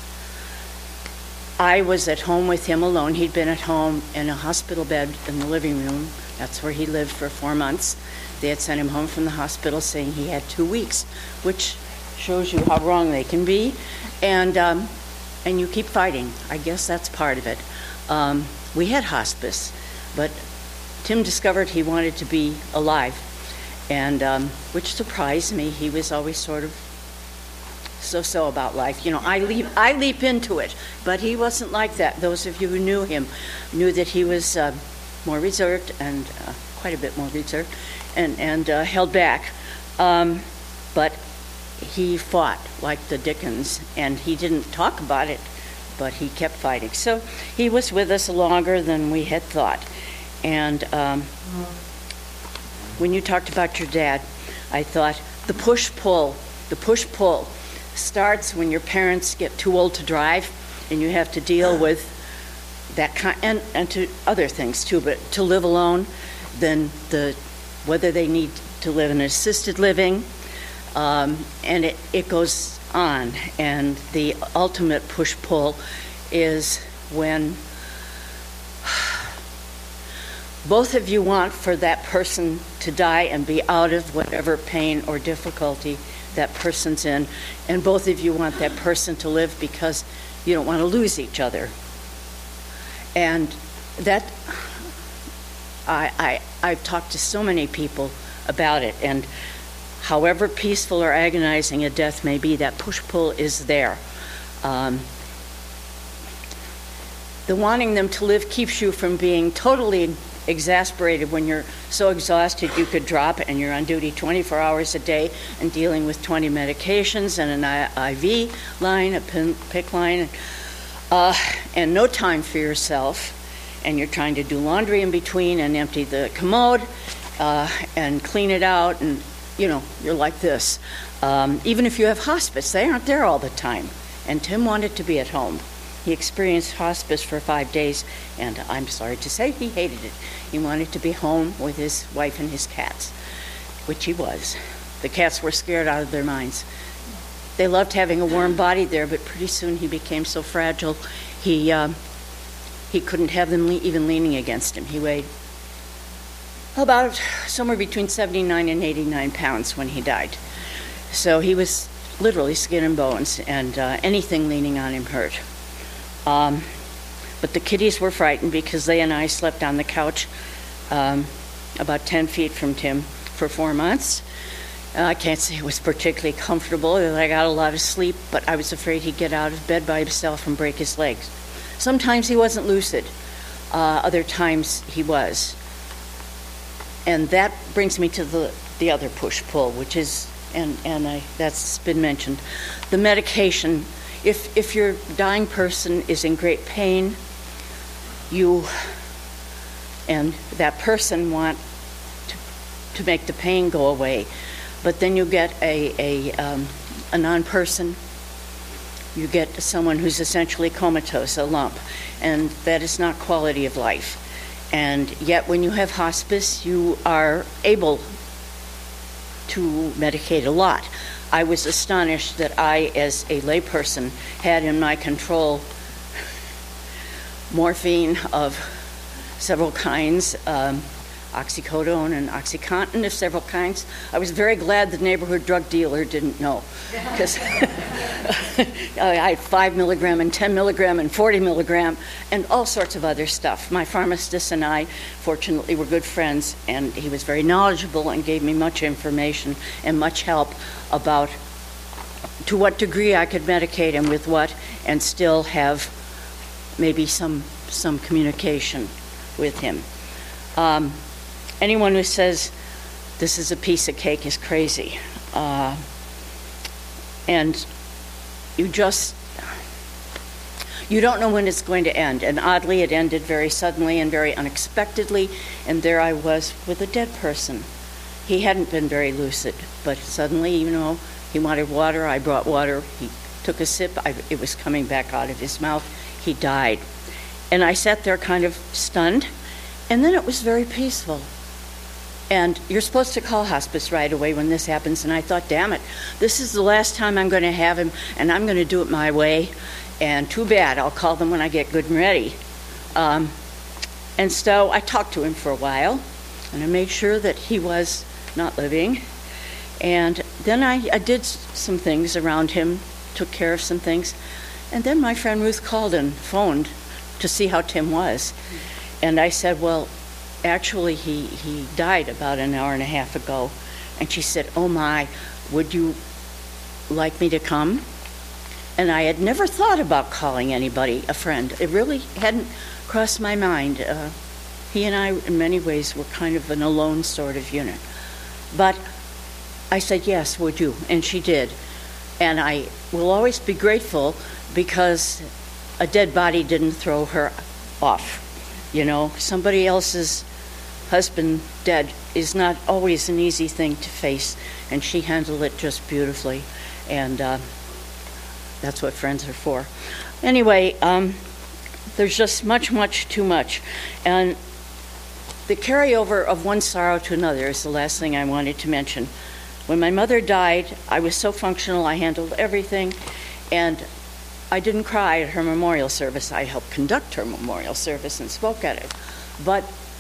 I was at home with him alone. He'd been at home in a hospital bed in the living room. That's where he lived for 4 months. They had sent him home from the hospital saying he had 2 weeks, which shows you how wrong they can be. And you keep fighting. I guess that's part of it. We had hospice, but Tim discovered he wanted to be alive, and which surprised me. He was always sort of so about life. You know, I leap into it, but he wasn't like that. Those of you who knew him knew that he was more reserved, and quite a bit more reserved, and held back. But he fought like the Dickens, and he didn't talk about it, but he kept fighting. So he was with us longer than we had thought. And when you talked about your dad, I thought, the push-pull starts when your parents get too old to drive, and you have to deal with that kind, and to other things too, but to live alone, then whether they need to live in assisted living, and it goes on. And the ultimate push-pull is when both of you want for that person to die and be out of whatever pain or difficulty that person's in, and both of you want that person to live because you don't want to lose each other. And that, I've talked to so many people about it, and however peaceful or agonizing a death may be, that push-pull is there. The wanting them to live keeps you from being totally exasperated when you're so exhausted you could drop and you're on duty 24 hours a day and dealing with 20 medications and an IV line, a PICC line, and no time for yourself, and you're trying to do laundry in between and empty the commode and clean it out, and you're like this. Even if you have hospice, they aren't there all the time. And Tim wanted to be at home. He experienced hospice for 5 days, and I'm sorry to say he hated it. He wanted to be home with his wife and his cats, which he was. The cats were scared out of their minds. They loved having a warm body there, but pretty soon he became so fragile, he couldn't have them even leaning against him. He weighed about somewhere between 79 and 89 pounds when he died. So he was literally skin and bones, and anything leaning on him hurt. But the kitties were frightened because they and I slept on the couch about 10 feet from Tim for 4 months. I can't say it was particularly comfortable. I got a lot of sleep, but I was afraid he'd get out of bed by himself and break his legs. Sometimes he wasn't lucid. Other times he was. And that brings me to the other push-pull, which is, that's been mentioned, the medication. If your dying person is in great pain, you and that person want to make the pain go away, but then you get a non-person. You get someone who's essentially comatose, a lump, and that is not quality of life. And yet when you have hospice, you are able to medicate a lot. I was astonished that I, as a layperson, had in my control morphine of several kinds, oxycodone and OxyContin of several kinds. I was very glad the neighborhood drug dealer didn't know, because I had 5 milligram and 10 milligram and 40 milligram and all sorts of other stuff. My pharmacist and I, fortunately, were good friends, and he was very knowledgeable and gave me much information and much help about to what degree I could medicate him with what and still have maybe some communication with him. Anyone who says this is a piece of cake is crazy. And you don't know when it's going to end. And oddly, it ended very suddenly and very unexpectedly, and there I was with a dead person. He hadn't been very lucid, but suddenly, he wanted water. I brought water. He took a sip. It was coming back out of his mouth. He died. And I sat there kind of stunned, and then it was very peaceful. And you're supposed to call hospice right away when this happens, and I thought, damn it, this is the last time I'm going to have him, and I'm going to do it my way, and too bad, I'll call them when I get good and ready. And so I talked to him for a while, and I made sure that he was not living. And then I did some things around him, took care of some things. And then my friend Ruth called and phoned to see how Tim was. And I said, well, actually, he died about an hour and a half ago. And she said, oh my, would you like me to come? And I had never thought about calling anybody, a friend. It really hadn't crossed my mind. He and I, in many ways, were kind of an alone sort of unit. But I said, yes, would you? And she did. And I will always be grateful because a dead body didn't throw her off. Somebody else's husband dead is not always an easy thing to face, and she handled it just beautifully, and that's what friends are for. Anyway, there's just much too much, and the carryover of one sorrow to another is the last thing I wanted to mention. When my mother died, I was so functional, I handled everything, and I didn't cry at her memorial service. I helped conduct her memorial service and spoke at it. But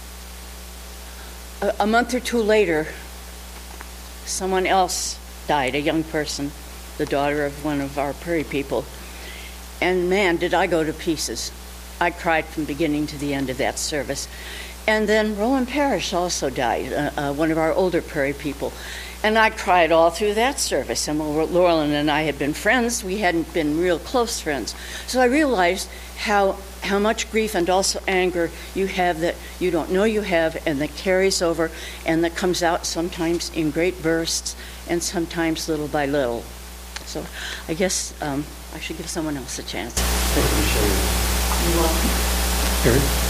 a month or two later, someone else died, a young person, the daughter of one of our Prairie people. And man, did I go to pieces. I cried from beginning to the end of that service. And then Roland Parrish also died, one of our older Prairie people. And I cried all through that service. And Laurel and I had been friends. We hadn't been real close friends. So I realized how much grief and also anger you have that you don't know you have, and that carries over, and that comes out sometimes in great bursts and sometimes little by little. So I guess I should give someone else a chance. Thank you, Sharon. You're welcome. Erin?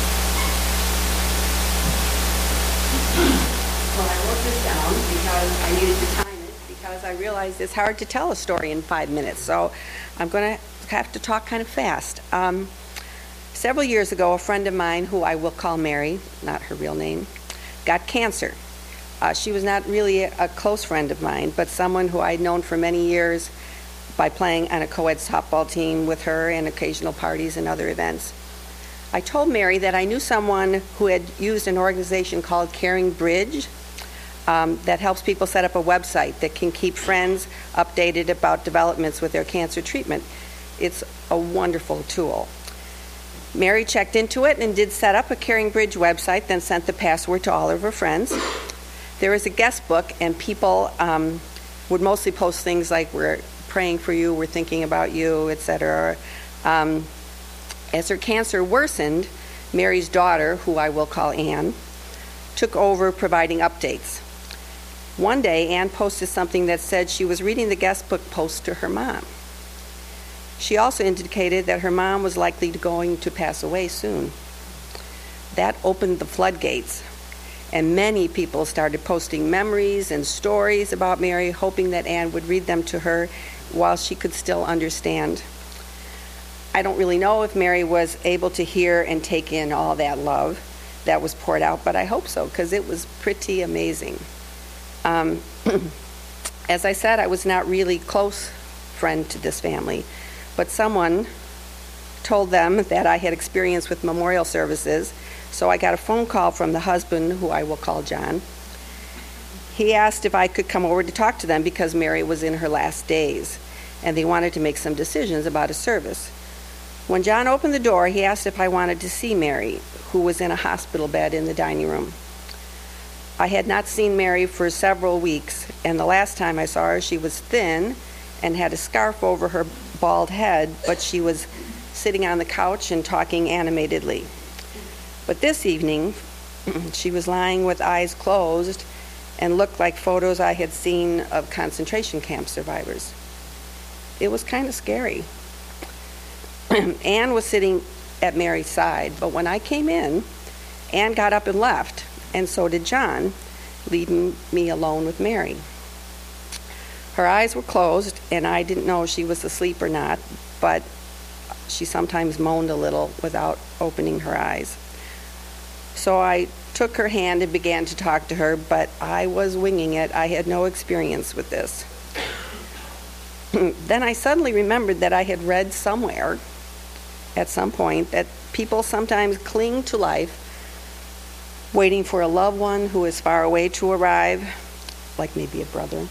Well, I wrote this down because I needed to time it, because I realized it's hard to tell a story in 5 minutes, so I'm going to have to talk kind of fast. Several years ago, a friend of mine, who I will call Mary, not her real name, got cancer. She was not really a close friend of mine, but someone who I'd known for many years by playing on a co-ed softball team with her and occasional parties and other events. I told Mary that I knew someone who had used an organization called Caring Bridge that helps people set up a website that can keep friends updated about developments with their cancer treatment. It's a wonderful tool. Mary checked into it and did set up a Caring Bridge website, then sent the password to all of her friends. There is a guest book, and people would mostly post things like, we're praying for you, we're thinking about you, etc. As her cancer worsened, Mary's daughter, who I will call Anne, took over providing updates. One day, Anne posted something that said she was reading the guest book post to her mom. She also indicated that her mom was likely going to pass away soon. That opened the floodgates, and many people started posting memories and stories about Mary, hoping that Anne would read them to her while she could still understand. I don't really know if Mary was able to hear and take in all that love that was poured out, but I hope so, because it was pretty amazing. As I said, I was not really close friend to this family, but someone told them that I had experience with memorial services, so I got a phone call from the husband, who I will call John. He asked if I could come over to talk to them because Mary was in her last days, and they wanted to make some decisions about a service. When John opened the door, he asked if I wanted to see Mary, who was in a hospital bed in the dining room. I had not seen Mary for several weeks, and the last time I saw her, she was thin and had a scarf over her bald head, but she was sitting on the couch and talking animatedly. But this evening, she was lying with eyes closed and looked like photos I had seen of concentration camp survivors. It was kind of scary. Anne was sitting at Mary's side, but when I came in, Anne got up and left, and so did John, leaving me alone with Mary. Her eyes were closed, and I didn't know if she was asleep or not, but she sometimes moaned a little without opening her eyes. So I took her hand and began to talk to her, but I was winging it. I had no experience with this. Then I suddenly remembered that I had read somewhere at some point that people sometimes cling to life waiting for a loved one who is far away to arrive, like maybe a brother,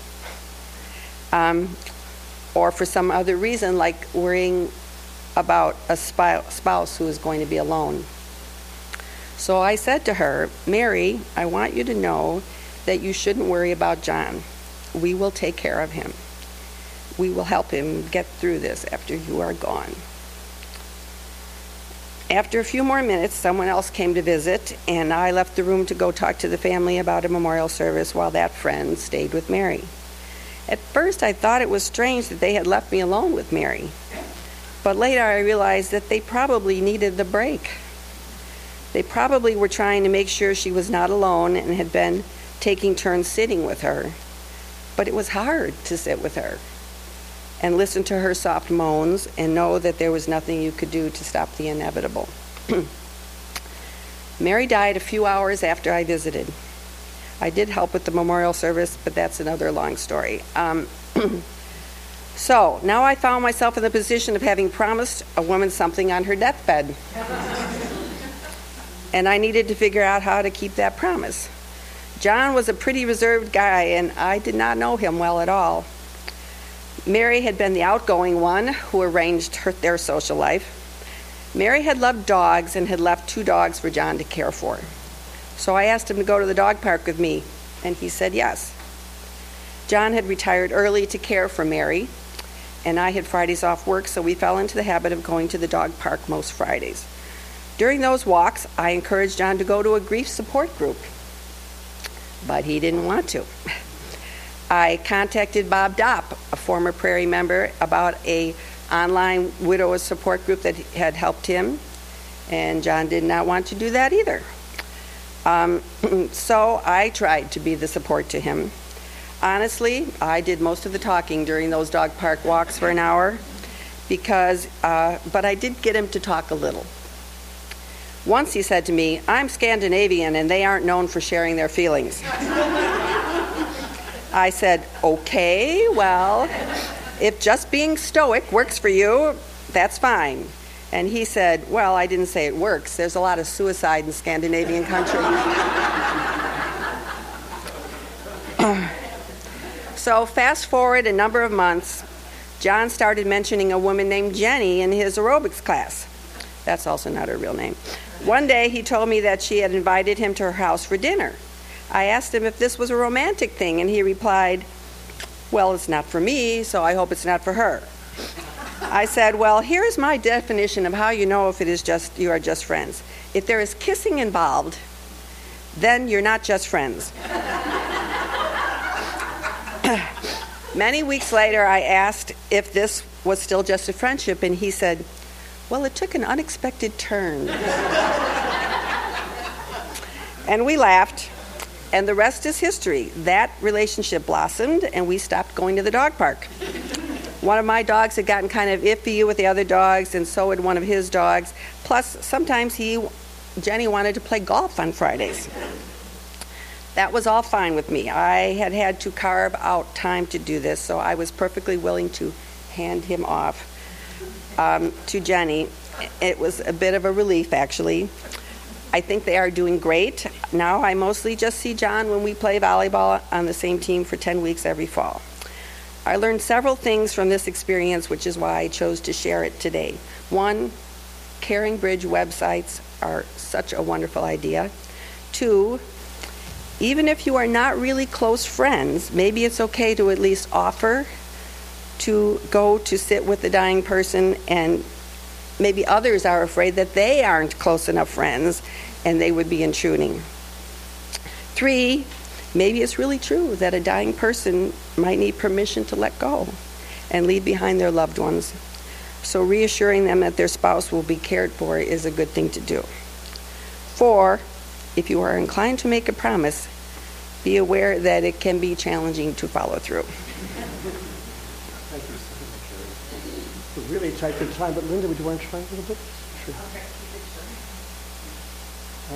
or for some other reason, like worrying about a spouse who is going to be alone. So I said to her, Mary, I want you to know that you shouldn't worry about John. We will take care of him. We will help him get through this after you are gone. After a few more minutes, someone else came to visit, and I left the room to go talk to the family about a memorial service while that friend stayed with Mary. At first, I thought it was strange that they had left me alone with Mary, but later I realized that they probably needed the break. They probably were trying to make sure she was not alone and had been taking turns sitting with her. But it was hard to sit with her and listen to her soft moans and know that there was nothing you could do to stop the inevitable. Mary died a few hours after I visited. I did help with the memorial service, but that's another long story. So now I found myself in the position of having promised a woman something on her deathbed. And I needed to figure out how to keep that promise. John was a pretty reserved guy, and I did not know him well at all. Mary had been the outgoing one who arranged their social life. Mary had loved dogs and had left 2 dogs for John to care for. So I asked him to go to the dog park with me, and he said yes. John had retired early to care for Mary, and I had Fridays off work, so we fell into the habit of going to the dog park most Fridays. During those walks, I encouraged John to go to a grief support group, but he didn't want to. I contacted Bob Dopp, a former Prairie member, about a online widow support group that had helped him, and John did not want to do that either. So I tried to be the support to him. Honestly, I did most of the talking during those dog park walks for an hour, but I did get him to talk a little. Once he said to me, "I'm Scandinavian and they aren't known for sharing their feelings." I said, "Okay, well, if just being stoic works for you, that's fine." And he said, "Well, I didn't say it works. There's a lot of suicide in Scandinavian countries." So fast forward a number of months, John started mentioning a woman named Jenny in his aerobics class. That's also not her real name. One day he told me that she had invited him to her house for dinner. I asked him if this was a romantic thing, and he replied, "Well, it's not for me, so I hope it's not for her." I said, "Well, here's my definition of how you know if you are just friends. If there is kissing involved, then you're not just friends." Many weeks later, I asked if this was still just a friendship, and he said, "Well, it took an unexpected turn." And we laughed, and the rest is history. That relationship blossomed, and we stopped going to the dog park. One of my dogs had gotten kind of iffy with the other dogs, and so had one of his dogs. Plus, sometimes Jenny wanted to play golf on Fridays. That was all fine with me. I had to carve out time to do this, so I was perfectly willing to hand him off to Jenny. It was a bit of a relief, actually. I think they are doing great. Now I mostly just see John when we play volleyball on the same team for 10 weeks every fall. I learned several things from this experience, which is why I chose to share it today. 1, Caring Bridge websites are such a wonderful idea. 2, even if you are not really close friends, maybe it's okay to at least offer to go to sit with the dying person, and maybe others are afraid that they aren't close enough friends and they would be intruding. 3, maybe it's really true that a dying person might need permission to let go and leave behind their loved ones. So reassuring them that their spouse will be cared for is a good thing to do. 4, if you are inclined to make a promise, be aware that it can be challenging to follow through. Thank you. We're really tight for time, but Linda, would you want to try a little bit? Sure. All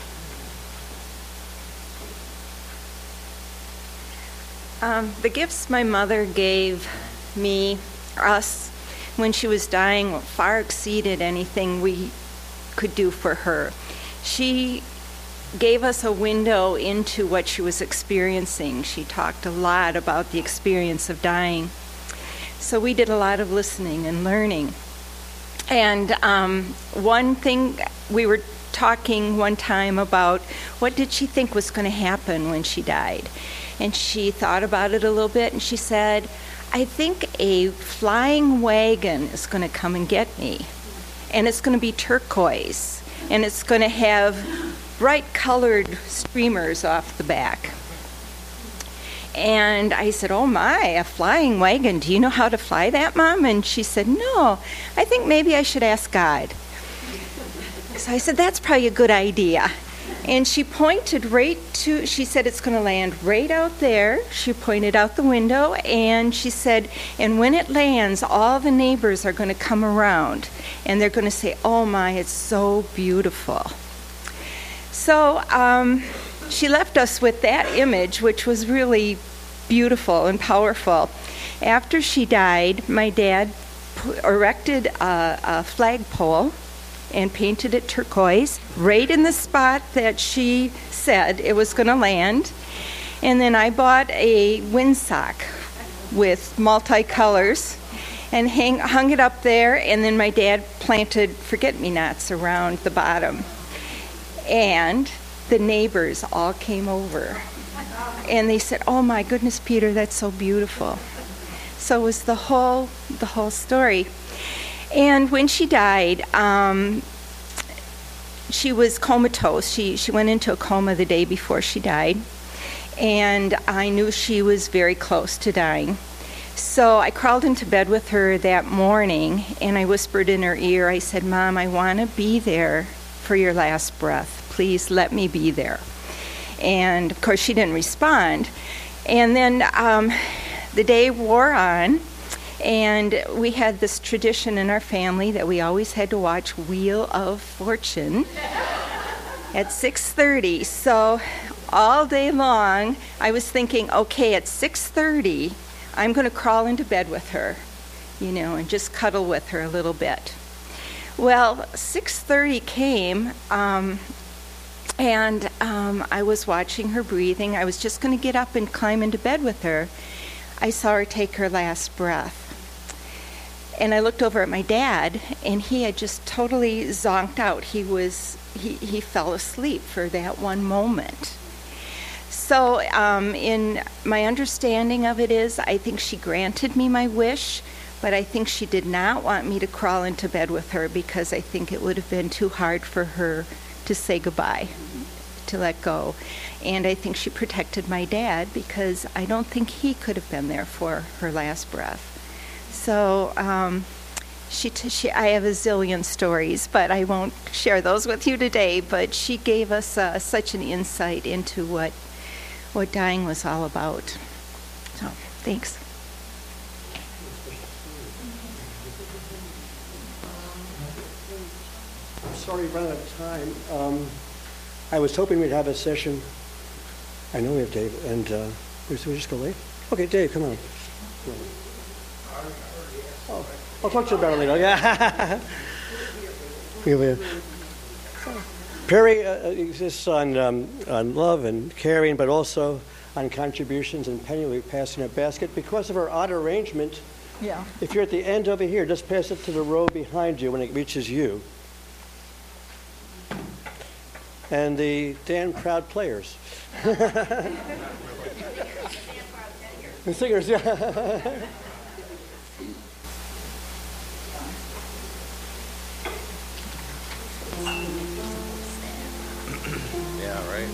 right. The gifts my mother gave us, when she was dying far exceeded anything we could do for her. She gave us a window into what she was experiencing. She talked a lot about the experience of dying. So we did a lot of listening and learning. And one thing, we were talking one time about what did she think was going to happen when she died. And she thought about it a little bit, and she said, "I think a flying wagon is going to come and get me. And it's going to be turquoise. And it's going to have bright colored streamers off the back." And I said, "Oh my, a flying wagon. Do you know how to fly that, Mom?" And she said, "No, I think maybe I should ask God." So I said, that's probably a good idea. And she pointed she said, it's going to land right out there. She pointed out the window, and she said, and when it lands, all the neighbors are going to come around, and they're going to say, oh my, it's so beautiful. So she left us with that image, which was really beautiful and powerful. After she died, my dad erected a flagpole and painted it turquoise right in the spot that she said it was going to land. And then I bought a windsock with multicolors and hung it up there, and then my dad planted forget-me-nots around the bottom. And the neighbors all came over, and they said, oh my goodness, Peter, that's so beautiful. So it was the whole story. And when she died, she was comatose. She went into a coma the day before she died, and I knew she was very close to dying. So I crawled into bed with her that morning, and I whispered in her ear, I said, Mom, I want to be there for your last breath. Please let me be there. And of course she didn't respond. And then the day wore on, and we had this tradition in our family that we always had to watch Wheel of Fortune at 6:30. So all day long, I was thinking, okay, at 6:30, I'm going to crawl into bed with her, and just cuddle with her a little bit. Well, 6:30 came, and I was watching her breathing. I was just going to get up and climb into bed with her. I saw her take her last breath. And I looked over at my dad, and he had just totally zonked out. He fell asleep for that one moment. So in my understanding of it is, I think she granted me my wish, but I think she did not want me to crawl into bed with her because I think it would have been too hard for her to say goodbye, to let go. And I think she protected my dad because I don't think he could have been there for her last breath. So I have a zillion stories, but I won't share those with you today. But she gave us such an insight into what dying was all about. So thanks. I'm sorry, we're running out of time. I was hoping we'd have a session. I know we have Dave, and we just go late. Okay, Dave, come on. Oh, I'll talk to you about it later. Yeah. Perry exists on love and caring, but also on contributions, and Penny will be passing a basket. Because of our odd arrangement, if you're at the end over here, just pass it to the row behind you when it reaches you. And the Dan Proud Players. The singers, yeah. Yeah, right.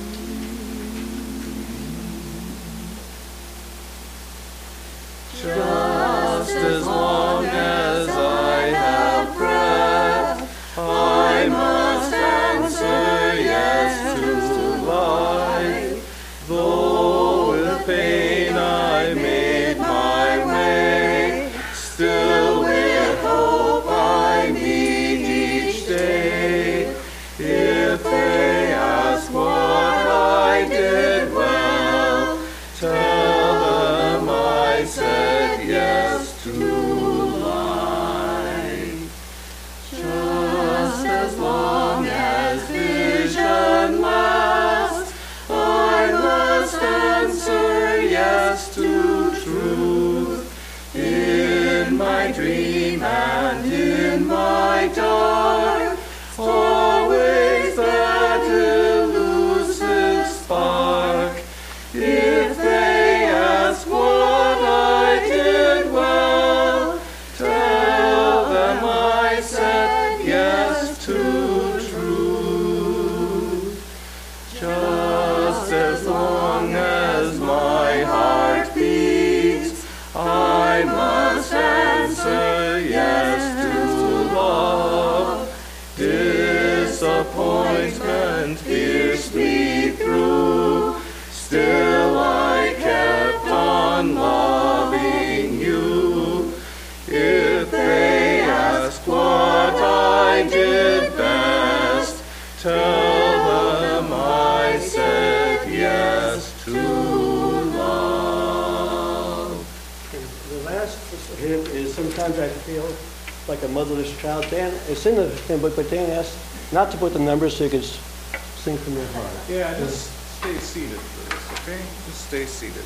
Just as long as I have breath, I must answer yes to life. Though with pain I made my way, still with hope I meet each day. If they ask what I did well, tell them I said yes to life. Just as long as vision lasts, I must answer yes to truth. In my dream and in my dark, always that elusive spark. If they ask what I did well, tell them I said yes to truth. Just as long as my heart beats, I must answer yes to love. hymn is Sometimes I Feel Like a Motherless Child. Dan, it's in the hymn book, but Dan asked not to put the numbers so you could sing from your heart. Yeah, just stay seated for this, okay? Just stay seated.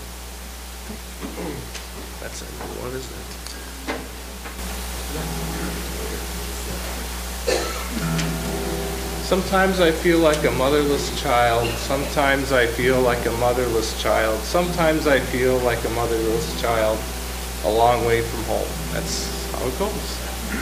That's it. What is it? Sometimes I feel like a motherless child. Sometimes I feel like a motherless child. Sometimes I feel like a motherless child a long way from home. That's how it goes.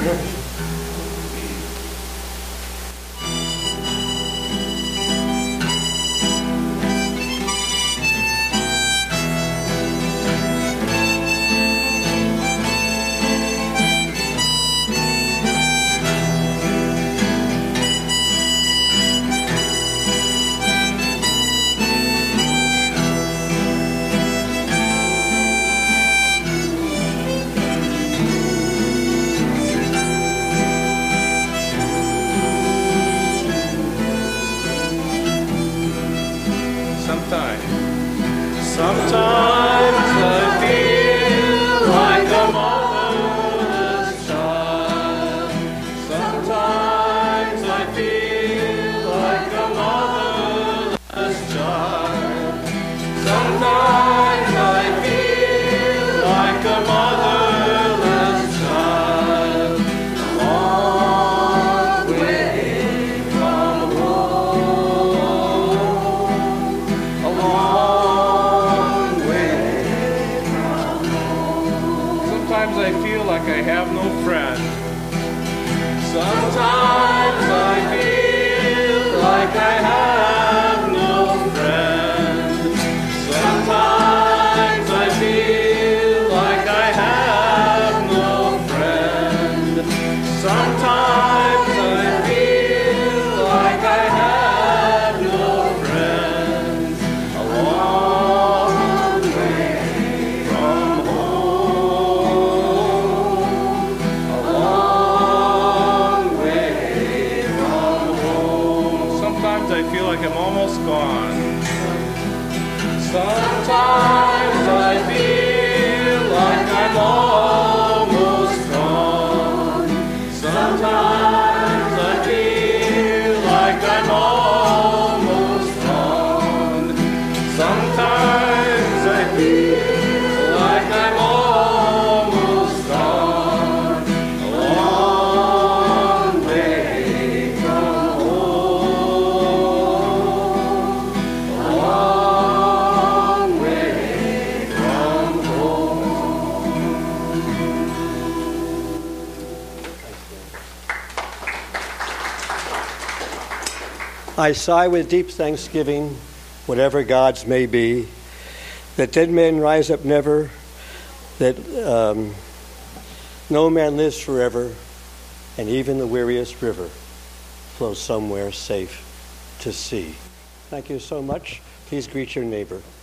I sigh with deep thanksgiving, whatever gods may be, that dead men rise up never, that no man lives forever, and even the weariest river flows somewhere safe to sea. Thank you so much. Please greet your neighbor.